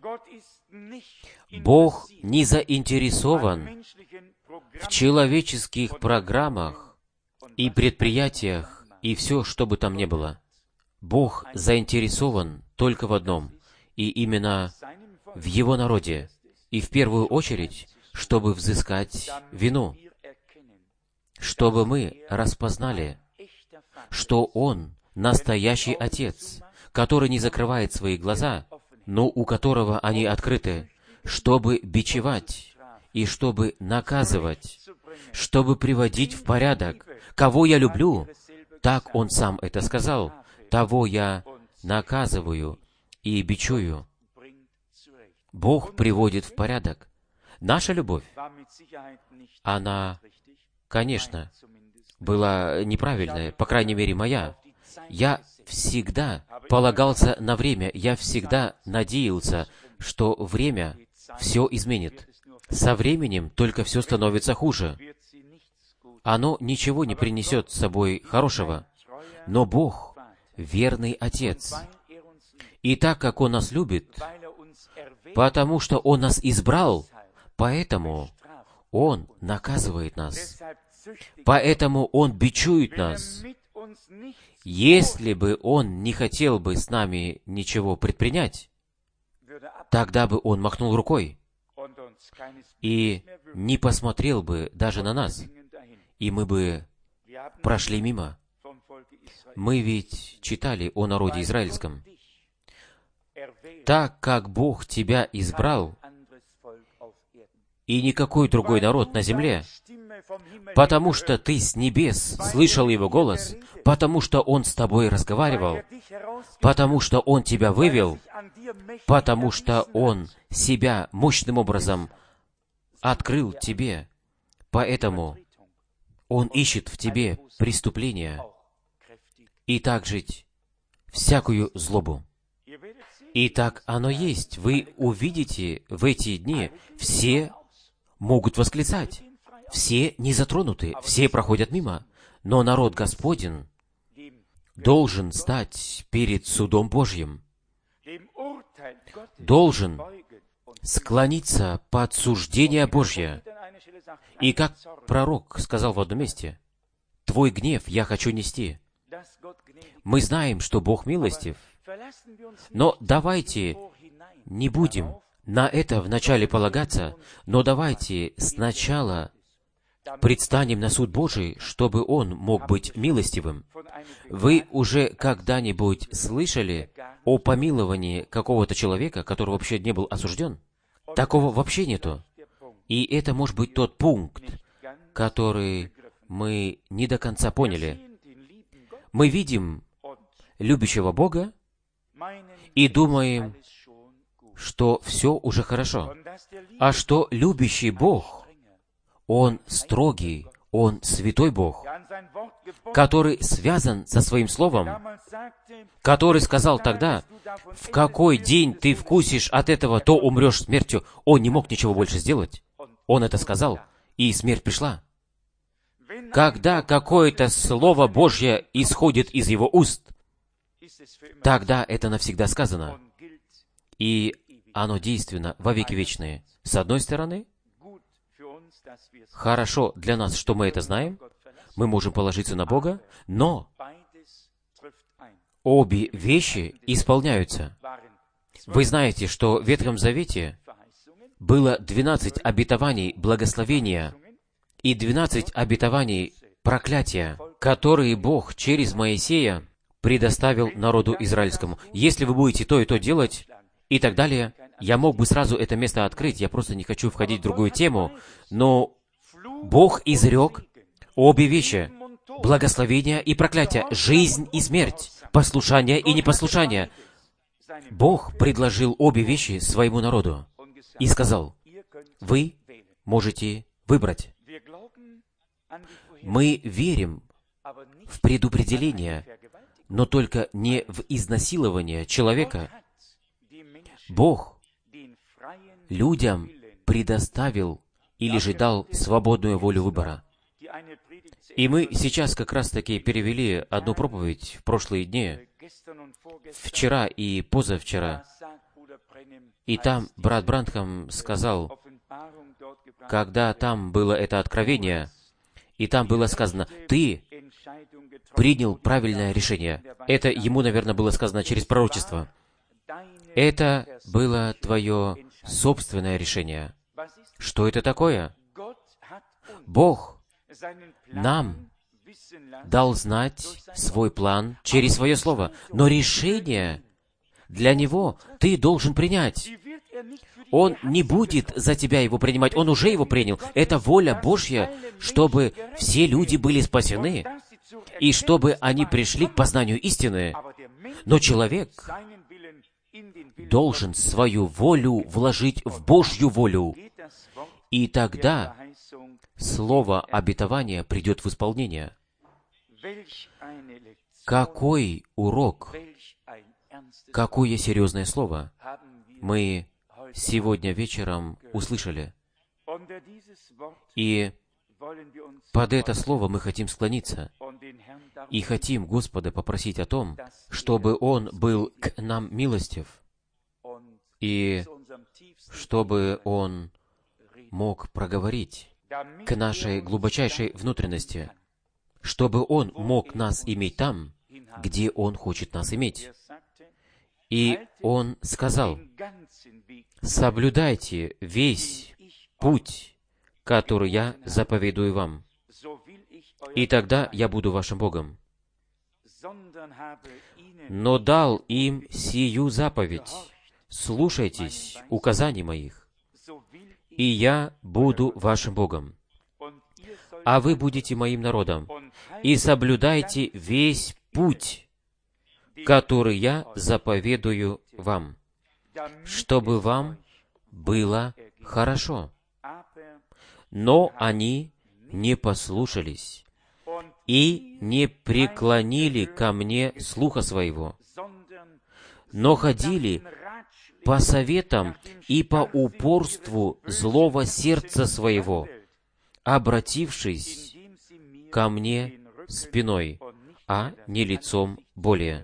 Бог не заинтересован в человеческих программах и предприятиях и все, что бы там ни было. Бог заинтересован только в одном, и именно в Его народе, и в первую очередь, чтобы взыскать вину, чтобы мы распознали, что Он настоящий Отец, который не закрывает свои глаза, но у которого они открыты, чтобы бичевать и чтобы наказывать, чтобы приводить в порядок. Кого я люблю, так Он сам это сказал, того я наказываю и бичую. Бог приводит в порядок. Наша любовь, она, конечно, была неправильная, по крайней мере, моя. Я всегда полагался на время, я всегда надеялся, что время все изменит. Со временем только все становится хуже. Оно ничего не принесет с собой хорошего. Но Бог — верный Отец. И так как Он нас любит, потому что Он нас избрал, поэтому Он наказывает нас. Поэтому Он бичует нас. Если бы Он не хотел бы с нами ничего предпринять, тогда бы Он махнул рукой и не посмотрел бы даже на нас. и мы бы прошли мимо. Мы ведь читали о народе израильском. Так как Бог тебя избрал, и никакой другой народ на земле, потому что ты с небес слышал Его голос, потому что Он с тобой разговаривал, потому что Он тебя вывел, потому что Он себя мощным образом открыл тебе, поэтому Он ищет в тебе преступления и также всякую злобу. И так оно есть. Вы увидите в эти дни, все могут восклицать. Все не затронуты, все проходят мимо. Но народ Господень должен стать перед судом Божьим, должен склониться под суждение Божье. И как пророк сказал в одном месте, «Твой гнев я хочу нести». Мы знаем, что Бог милостив, но давайте не будем на это вначале полагаться, но давайте сначала предстанем на суд Божий, чтобы Он мог быть милостивым. Вы уже когда-нибудь слышали о помиловании какого-то человека, который вообще не был осужден? Такого вообще нету. И это может быть тот пункт, который мы не до конца поняли. Мы видим любящего Бога и думаем, что все уже хорошо. А что любящий Бог, Он строгий, Он святой Бог, который связан со Своим Словом, который сказал тогда, в какой день ты вкусишь от этого, то умрешь смертью. Он не мог ничего больше сделать. Он это сказал, и смерть пришла. Когда какое-то Слово Божье исходит из Его уст, тогда это навсегда сказано. И оно действенно во веки вечные. С одной стороны, хорошо для нас, что мы это знаем, мы можем положиться на Бога, но обе вещи исполняются. Вы знаете, что в Ветхом Завете было двенадцать обетований благословения и двенадцать обетований проклятия, которые Бог через Моисея предоставил народу израильскому. Если вы будете то и то делать, и так далее, я мог бы сразу это место открыть, я просто не хочу входить в другую тему, но Бог изрек обе вещи — благословение и проклятие, жизнь и смерть, послушание и непослушание. Бог предложил обе вещи своему народу и сказал, вы можете выбрать. Мы верим в предопределение, но только не в изнасилование человека. Бог людям предоставил или же дал свободную волю выбора. И мы сейчас как раз-таки перевели одну проповедь в прошлые дни, вчера и позавчера. И там брат Бранхам сказал, когда там было это откровение, и там было сказано, «Ты принял правильное решение». Это ему, наверное, было сказано через пророчество. Это было твое собственное решение. Что это такое? Бог нам дал знать свой план через свое слово, но решение для Него ты должен принять. Он не будет за тебя его принимать, Он уже его принял. Это воля Божья, чтобы все люди были спасены, и чтобы они пришли к познанию истины. Но человек должен свою волю вложить в Божью волю, и тогда слово обетования придет в исполнение. Какой урок, какое серьезное слово мы сегодня вечером услышали. И под это слово мы хотим склониться и хотим Господа попросить о том, чтобы Он был к нам милостив, и чтобы Он мог проговорить к нашей глубочайшей внутренности, чтобы Он мог нас иметь там, где Он хочет нас иметь. И Он сказал, «Соблюдайте весь путь, который я заповедую вам, и тогда я буду вашим Богом. Но дал им сию заповедь: слушайтесь указаний моих, и я буду вашим Богом, а вы будете моим народом, и соблюдайте весь путь, который я заповедую вам, чтобы вам было хорошо. Но они не послушались и не преклонили ко мне слуха своего, но ходили по советам и по упорству злого сердца своего, обратившись ко мне спиной, а не лицом более.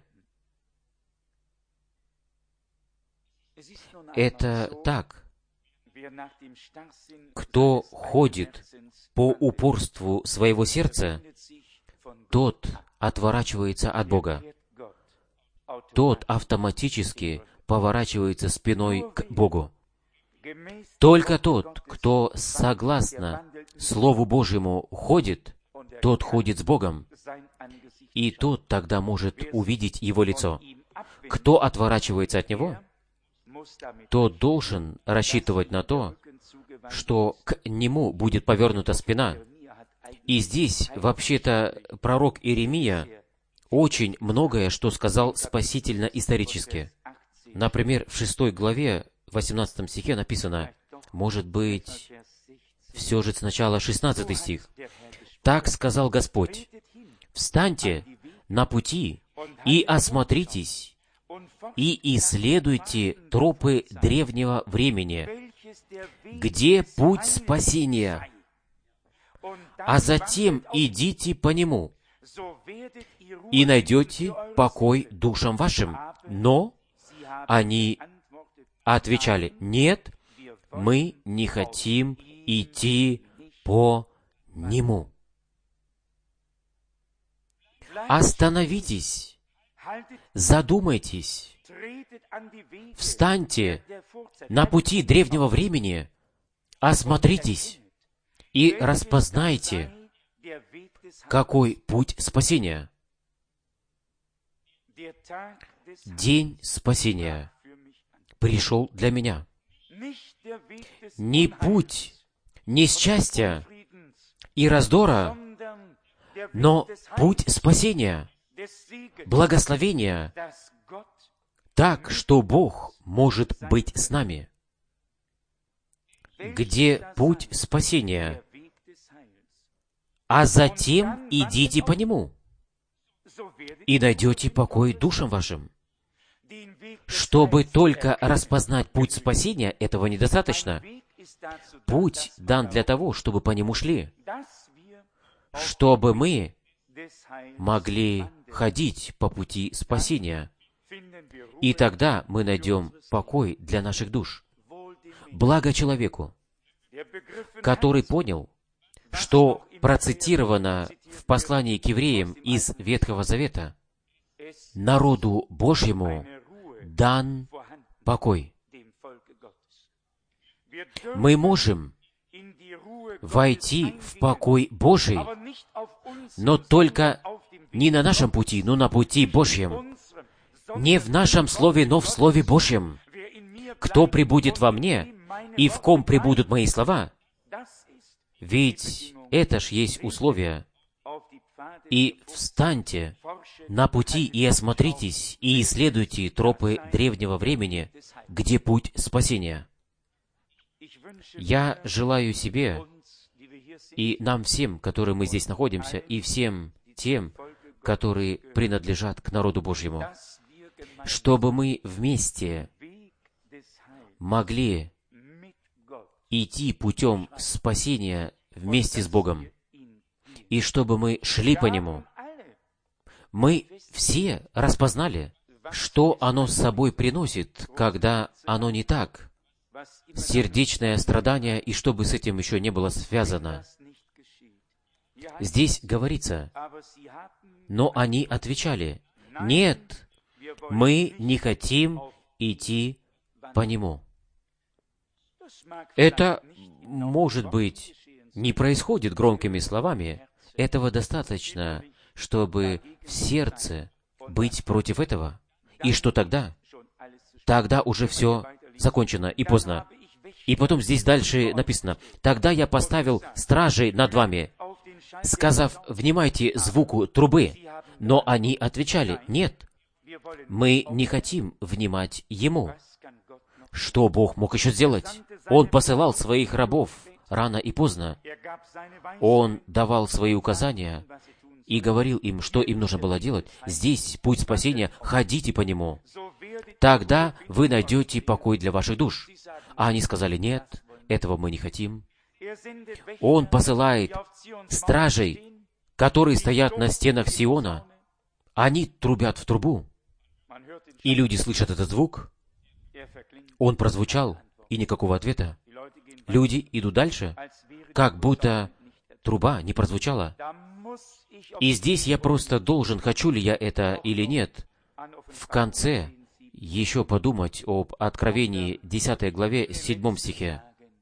Это так. Кто ходит по упорству своего сердца, тот отворачивается от Бога. Тот автоматически поворачивается спиной к Богу. Только тот, кто согласно Слову Божьему ходит, тот ходит с Богом, и тот тогда может увидеть Его лицо. Кто отворачивается от Него, тот должен рассчитывать на то, что к Нему будет повернута спина. И здесь, вообще-то, пророк Иеремия очень многое, что сказал спасительно-исторически. Например, в шестой главе, восемнадцатом стихе написано, может быть, все же сначала шестнадцатый стих. «Так сказал Господь: встаньте на пути и осмотритесь, и исследуйте тропы древнего времени, где путь спасения, а затем идите по нему, и найдете покой душам вашим». Но они отвечали: «Нет, мы не хотим идти по нему». Остановитесь, задумайтесь, встаньте на пути древнего времени, осмотритесь и распознайте, какой путь спасения. День спасения пришел для меня. Не путь несчастья и раздора, но путь спасения, благословения, так, что Бог может быть с нами. Где путь спасения, а затем идите по нему, и найдете покой душам вашим. Чтобы только распознать путь спасения, этого недостаточно. Путь дан для того, чтобы по нему шли, чтобы мы могли ходить по пути спасения. И тогда мы найдем покой для наших душ. Благо человеку, который понял, что процитировано в послании к евреям из Ветхого Завета: «Народу Божьему дан покой». Мы можем войти в покой Божий, но только не на нашем пути, но на пути Божьем. Не в нашем Слове, но в Слове Божьем. «Кто пребудет во мне, и в ком пребудут мои слова?» Ведь это ж есть условие. «И встаньте на пути, и осмотритесь, и исследуйте тропы древнего времени, где путь спасения». Я желаю себе и нам всем, которые мы здесь находимся, и всем тем, которые принадлежат к народу Божьему, чтобы мы вместе могли идти путем спасения вместе с Богом, и чтобы мы шли по Нему. Мы все распознали, что оно с собой приносит, когда оно не так, сердечное страдание, и что бы с этим еще не было связано. Здесь говорится: «Но они отвечали: нет, мы не хотим идти по нему». Это, может быть, не происходит громкими словами, этого достаточно, чтобы в сердце быть против этого. И что тогда? Тогда уже все закончено и поздно. И потом здесь дальше написано: «Тогда я поставил стражей над вами, сказав, внимайте звуку трубы». Но они отвечали: «Нет, мы не хотим внимать ему». Что Бог мог еще сделать? Он посылал своих рабов рано и поздно. Он давал свои указания и говорил им, что им нужно было делать. Здесь путь спасения, ходите по нему. Тогда вы найдете покой для ваших душ. А они сказали: «Нет, этого мы не хотим». Он посылает стражей, которые стоят на стенах Сиона. Они трубят в трубу. И люди слышат этот звук. Он прозвучал, и никакого ответа. Люди идут дальше, как будто труба не прозвучала. И здесь я просто должен, хочу ли я это или нет, в конце еще подумать об Откровении десятой главе, седьмом стихе.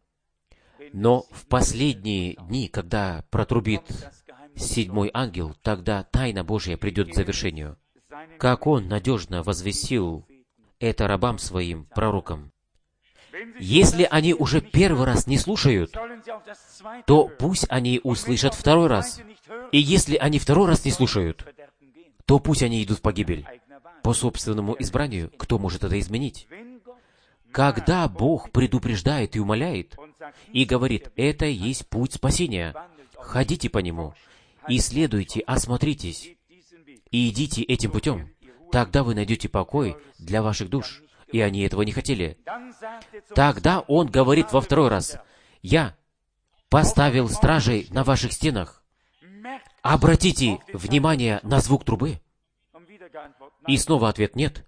«Но в последние дни, когда протрубит седьмой ангел, тогда тайна Божья придет к завершению, как Он надежно возвестил это рабам своим, пророкам. Если они уже первый раз не слушают, то пусть они услышат второй раз. И если они второй раз не слушают, то пусть они идут в погибель. По собственному избранию, кто может это изменить? Когда Бог предупреждает и умоляет, и говорит: «Это есть путь спасения, ходите по нему, исследуйте, осмотритесь, и идите этим путем», тогда вы найдете покой для ваших душ. И они этого не хотели. Тогда Он говорит во второй раз: «Я поставил стражей на ваших стенах. Обратите внимание на звук трубы». И снова ответ: «Нет».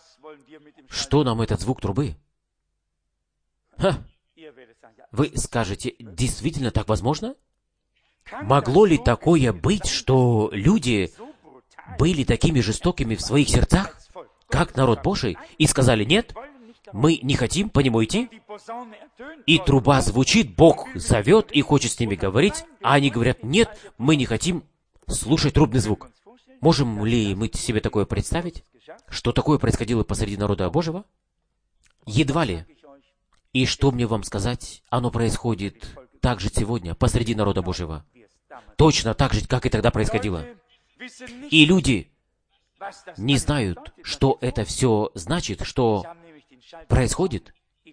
Что нам этот звук трубы? Ха! Вы скажете, действительно так возможно? Могло ли такое быть, что люди были такими жестокими в своих сердцах, как народ Божий, и сказали: «Нет, мы не хотим по нему идти»? И труба звучит, Бог зовет и хочет с ними говорить, а они говорят: «Нет, мы не хотим слушать трубный звук». Можем ли мы себе такое представить? Что такое происходило посреди народа Божьего? Едва ли. И что мне вам сказать? Оно происходит так же сегодня, посреди народа Божьего. Точно так же, как и тогда происходило. И люди не знают, что это все значит, что происходит.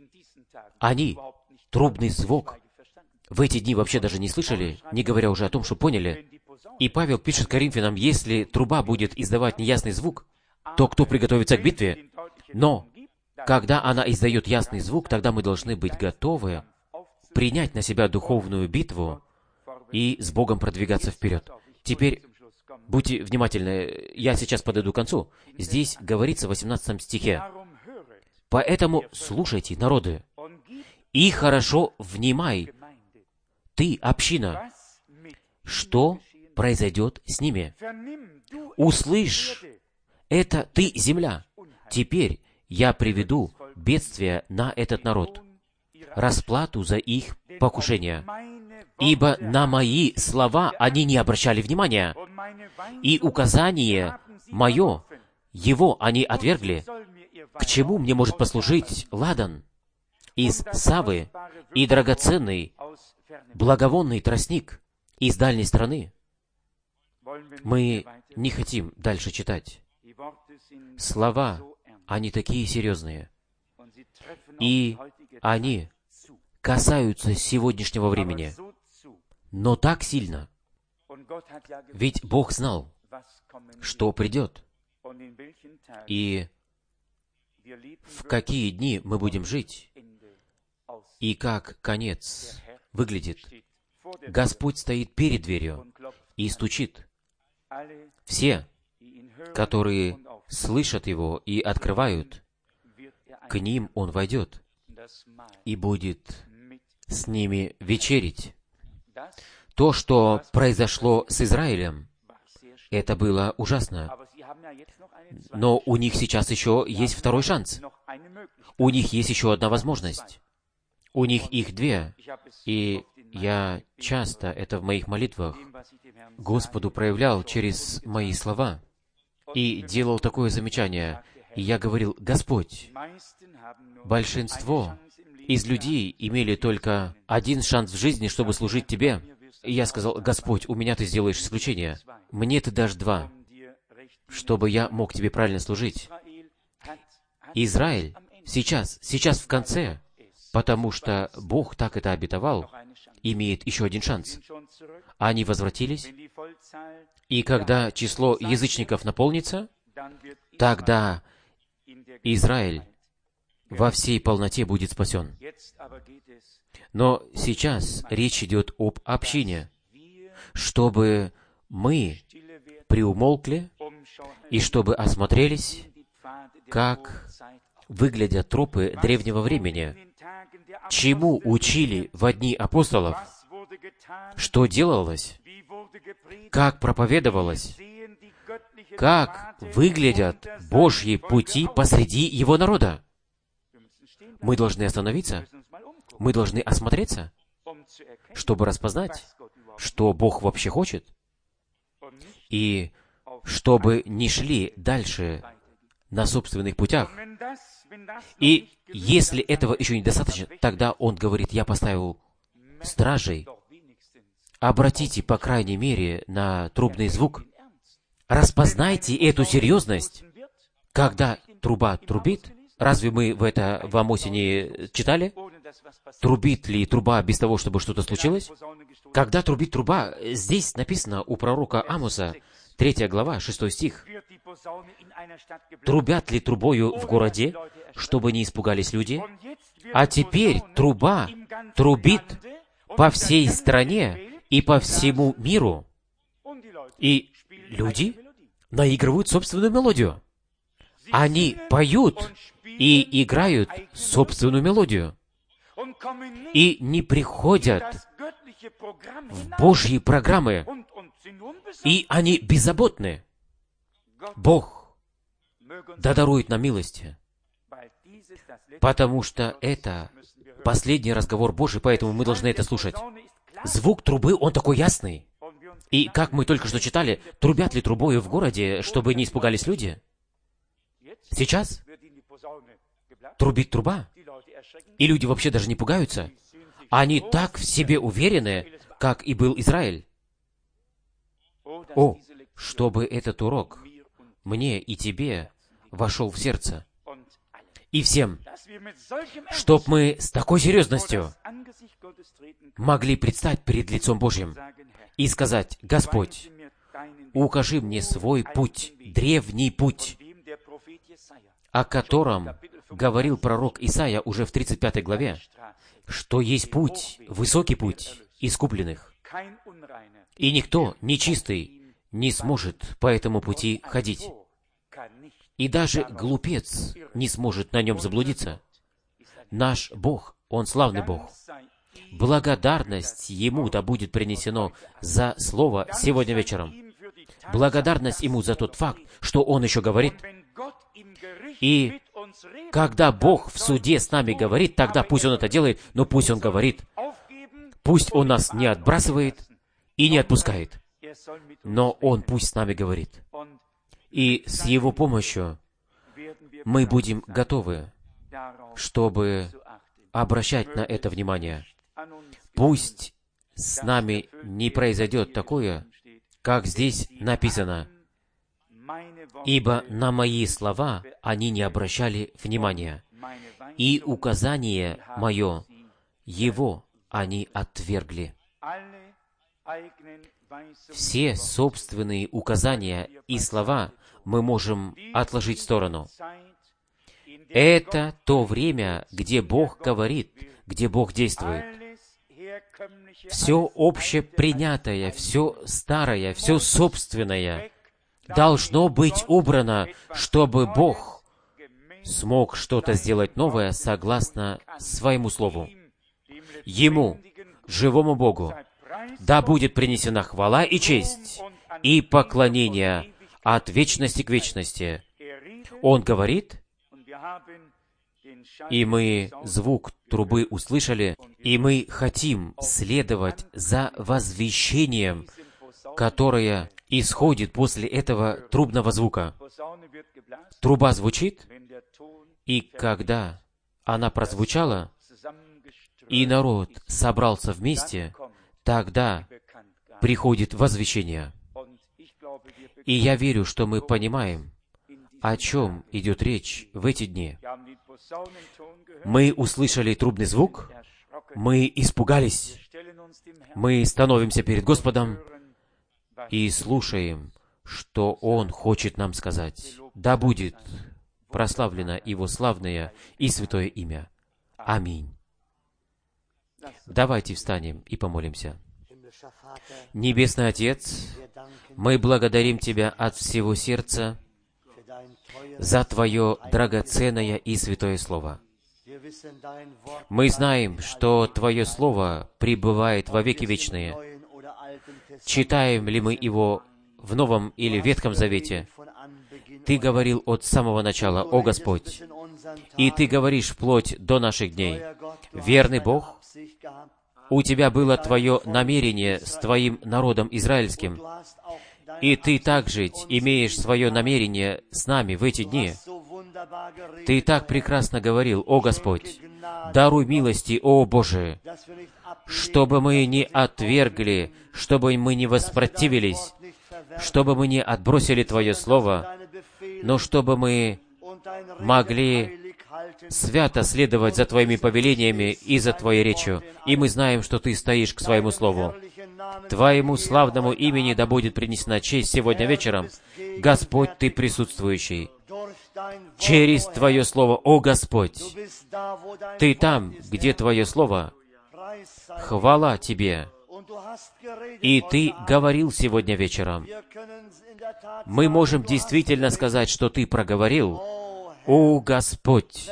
Они трубный звук в эти дни вообще даже не слышали, не говоря уже о том, что поняли. И Павел пишет Коринфянам: если труба будет издавать неясный звук, то кто приготовится к битве? Но когда она издает ясный звук, тогда мы должны быть готовы принять на себя духовную битву и с Богом продвигаться вперед. Теперь будьте внимательны, я сейчас подойду к концу. Здесь говорится в восемнадцатом стихе: «Поэтому слушайте, народы, и хорошо внимай, ты, община, что произойдет с ними. Услышь, это ты, земля. Теперь я приведу бедствие на этот народ, расплату за их покушения. Ибо на мои слова они не обращали внимания, и указание мое, его они отвергли. К чему мне может послужить ладан из Савы и драгоценный благовонный тростник из дальней страны?» Мы не хотим дальше читать. Слова, они такие серьезные. И они касаются сегодняшнего времени. Но так сильно. Ведь Бог знал, что придет. И в какие дни мы будем жить. И как конец выглядит. Господь стоит перед дверью и стучит. Все, которые слышат Его и открывают, к ним Он войдет и будет с ними вечерить. То, что произошло с Израилем, это было ужасно. Но у них сейчас еще есть второй шанс. У них есть еще одна возможность. У них их две. И я часто это в моих молитвах Господу проявлял через мои слова и делал такое замечание. И я говорил: Господь, большинство из людей имели только один шанс в жизни, чтобы служить Тебе. И я сказал: Господь, у меня Ты сделаешь исключение. Мне Ты дашь два, чтобы я мог Тебе правильно служить. Израиль сейчас, сейчас в конце, потому что Бог так это обетовал, имеет еще один шанс. Они возвратились, и когда число язычников наполнится, тогда Израиль во всей полноте будет спасен. Но сейчас речь идет об общине, чтобы мы приумолкли и чтобы осмотрелись, как выглядят тропы древнего времени, чему учили во дни апостолов, что делалось, как проповедовалось, как выглядят Божьи пути посреди Его народа. Мы должны остановиться, мы должны осмотреться, чтобы распознать, что Бог вообще хочет, и чтобы не шли дальше на собственных путях. И если этого еще недостаточно, тогда Он говорит: я поставил стражей. Обратите, по крайней мере, на трубный звук. Распознайте эту серьезность, когда труба трубит. Разве мы в это в Амосе не читали? Трубит ли труба без того, чтобы что-то случилось? Когда трубит труба, здесь написано у пророка Амоса, третья глава, шестой стих. «Трубят ли трубою в городе, чтобы не испугались люди? А теперь труба трубит по всей стране и по всему миру». И люди наигрывают собственную мелодию. Они поют и играют собственную мелодию. И не приходят в Божьи программы. И они беззаботны. Бог да дарует нам милости. Потому что это последний разговор Божий, поэтому мы должны это слушать. Звук трубы, он такой ясный. И, как мы только что читали, трубят ли трубою в городе, чтобы не испугались люди? Сейчас трубит труба, и люди вообще даже не пугаются. Они так в себе уверены, как и был Израиль. О, чтобы этот урок мне и тебе вошел в сердце. И всем, чтоб мы с такой серьезностью могли предстать перед лицом Божьим и сказать: Господь, укажи мне свой путь, древний путь, о котором говорил пророк Исаия уже в тридцать пятой главе, что есть путь, высокий путь искупленных, и никто нечистый не сможет по этому пути ходить. И даже глупец не сможет на нем заблудиться. Наш Бог, Он славный Бог. Благодарность Ему да будет принесено за Слово сегодня вечером. Благодарность Ему за тот факт, что Он еще говорит. И когда Бог в суде с нами говорит, тогда пусть Он это делает, но пусть Он говорит. Пусть Он нас не отбрасывает и не отпускает. Но Он пусть с нами говорит. И с Его помощью мы будем готовы, чтобы обращать на это внимание. Пусть с нами не произойдет такое, как здесь написано: «Ибо на мои слова они не обращали внимания, и указание мое, его они отвергли». Все собственные указания и слова мы можем отложить в сторону. Это то время, где Бог говорит, где Бог действует. Все общепринятое, все старое, все собственное должно быть убрано, чтобы Бог смог что-то сделать новое согласно своему слову. Ему, живому Богу, да будет принесена хвала и честь, и поклонение от вечности к вечности. Он говорит, и мы звук трубы услышали, и мы хотим следовать за возвещением, которое исходит после этого трубного звука. Труба звучит, и когда она прозвучала, и народ собрался вместе, тогда приходит возвещение. И я верю, что мы понимаем, о чем идет речь в эти дни. Мы услышали трубный звук, мы испугались, мы становимся перед Господом и слушаем, что Он хочет нам сказать. Да будет прославлено Его славное и святое имя. Аминь. Давайте встанем и помолимся. Небесный Отец, мы благодарим Тебя от всего сердца за Твое драгоценное и святое Слово. Мы знаем, что Твое Слово пребывает во веки вечные. Читаем ли мы его в Новом или Ветхом Завете, Ты говорил от самого начала, о Господь, и Ты говоришь вплоть до наших дней. Верный Бог, у Тебя было Твое намерение с Твоим народом израильским, и Ты также имеешь свое намерение с нами в эти дни. Ты так прекрасно говорил, о Господь, даруй милости, о Боже, чтобы мы не отвергли, чтобы мы не воспротивились, чтобы мы не отбросили Твое Слово, но чтобы мы могли свято следовать за Твоими повелениями и за Твоей речью. И мы знаем, что Ты стоишь к Своему Слову. Твоему славному имени да будет принесена честь сегодня вечером. Господь, Ты присутствующий. Через Твое Слово, о Господь, Ты там, где Твое Слово. Хвала Тебе. И Ты говорил сегодня вечером. Мы можем действительно сказать, что Ты проговорил. О Господь!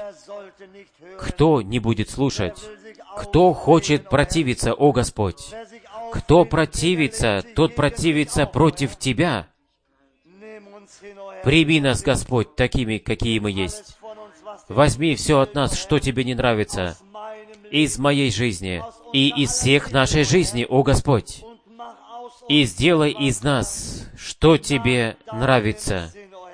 Кто не будет слушать? Кто хочет противиться, о Господь? Кто противится, тот противится против Тебя. Прими нас, Господь, такими, какие мы есть. Возьми все от нас, что Тебе не нравится, из моей жизни и из всех нашей жизни, о Господь. И сделай из нас, что Тебе нравится.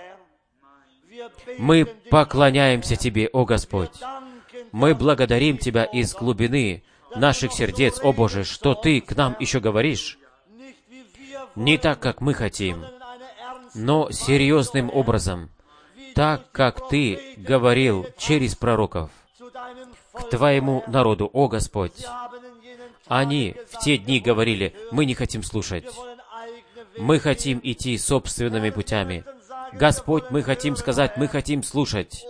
Мы поклоняемся Тебе, о Господь. Мы благодарим Тебя из глубины наших сердец, о Боже, что Ты к нам еще говоришь. Не так, как мы хотим, но серьезным образом, так, как Ты говорил через пророков к Твоему народу, о Господь. Они в те дни говорили, мы не хотим слушать. Мы хотим идти собственными путями. Господь, мы хотим сказать, мы хотим слушать.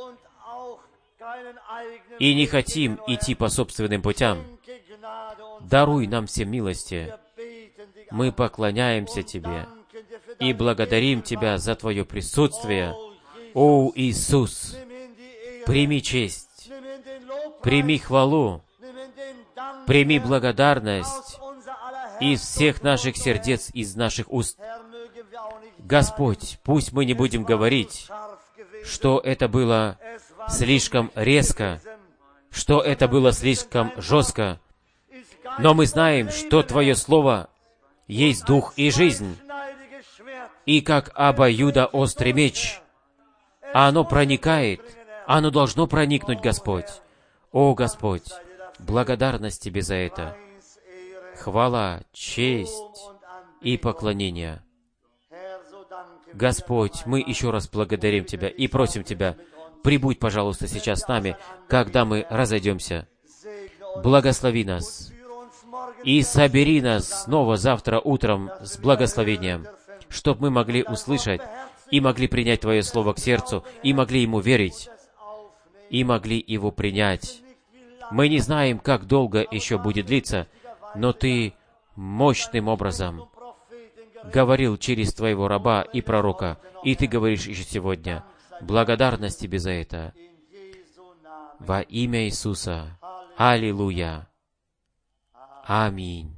И не хотим идти по собственным путям. Даруй нам все милости. Мы поклоняемся Тебе и благодарим Тебя за Твое присутствие. О, Иисус, прими честь, прими хвалу, прими благодарность из всех наших сердец, из наших уст. Господь, пусть мы не будем говорить, что это было слишком резко, что это было слишком жестко, но мы знаем, что Твое Слово есть дух и жизнь, и как обоюдоострый меч, оно проникает, оно должно проникнуть, Господь. О, Господь, благодарность Тебе за это. Хвала, честь и поклонение. Господь, мы еще раз благодарим Тебя и просим Тебя, прибудь, пожалуйста, сейчас с нами, когда мы разойдемся. Благослови нас и собери нас снова завтра утром с благословением, чтобы мы могли услышать и могли принять Твое Слово к сердцу, и могли ему верить, и могли его принять. Мы не знаем, как долго еще будет длиться, но Ты мощным образом говорил через Твоего раба и пророка, и Ты говоришь еще сегодня. Благодарность Тебе за это. Во имя Иисуса. Аллилуйя. Аминь.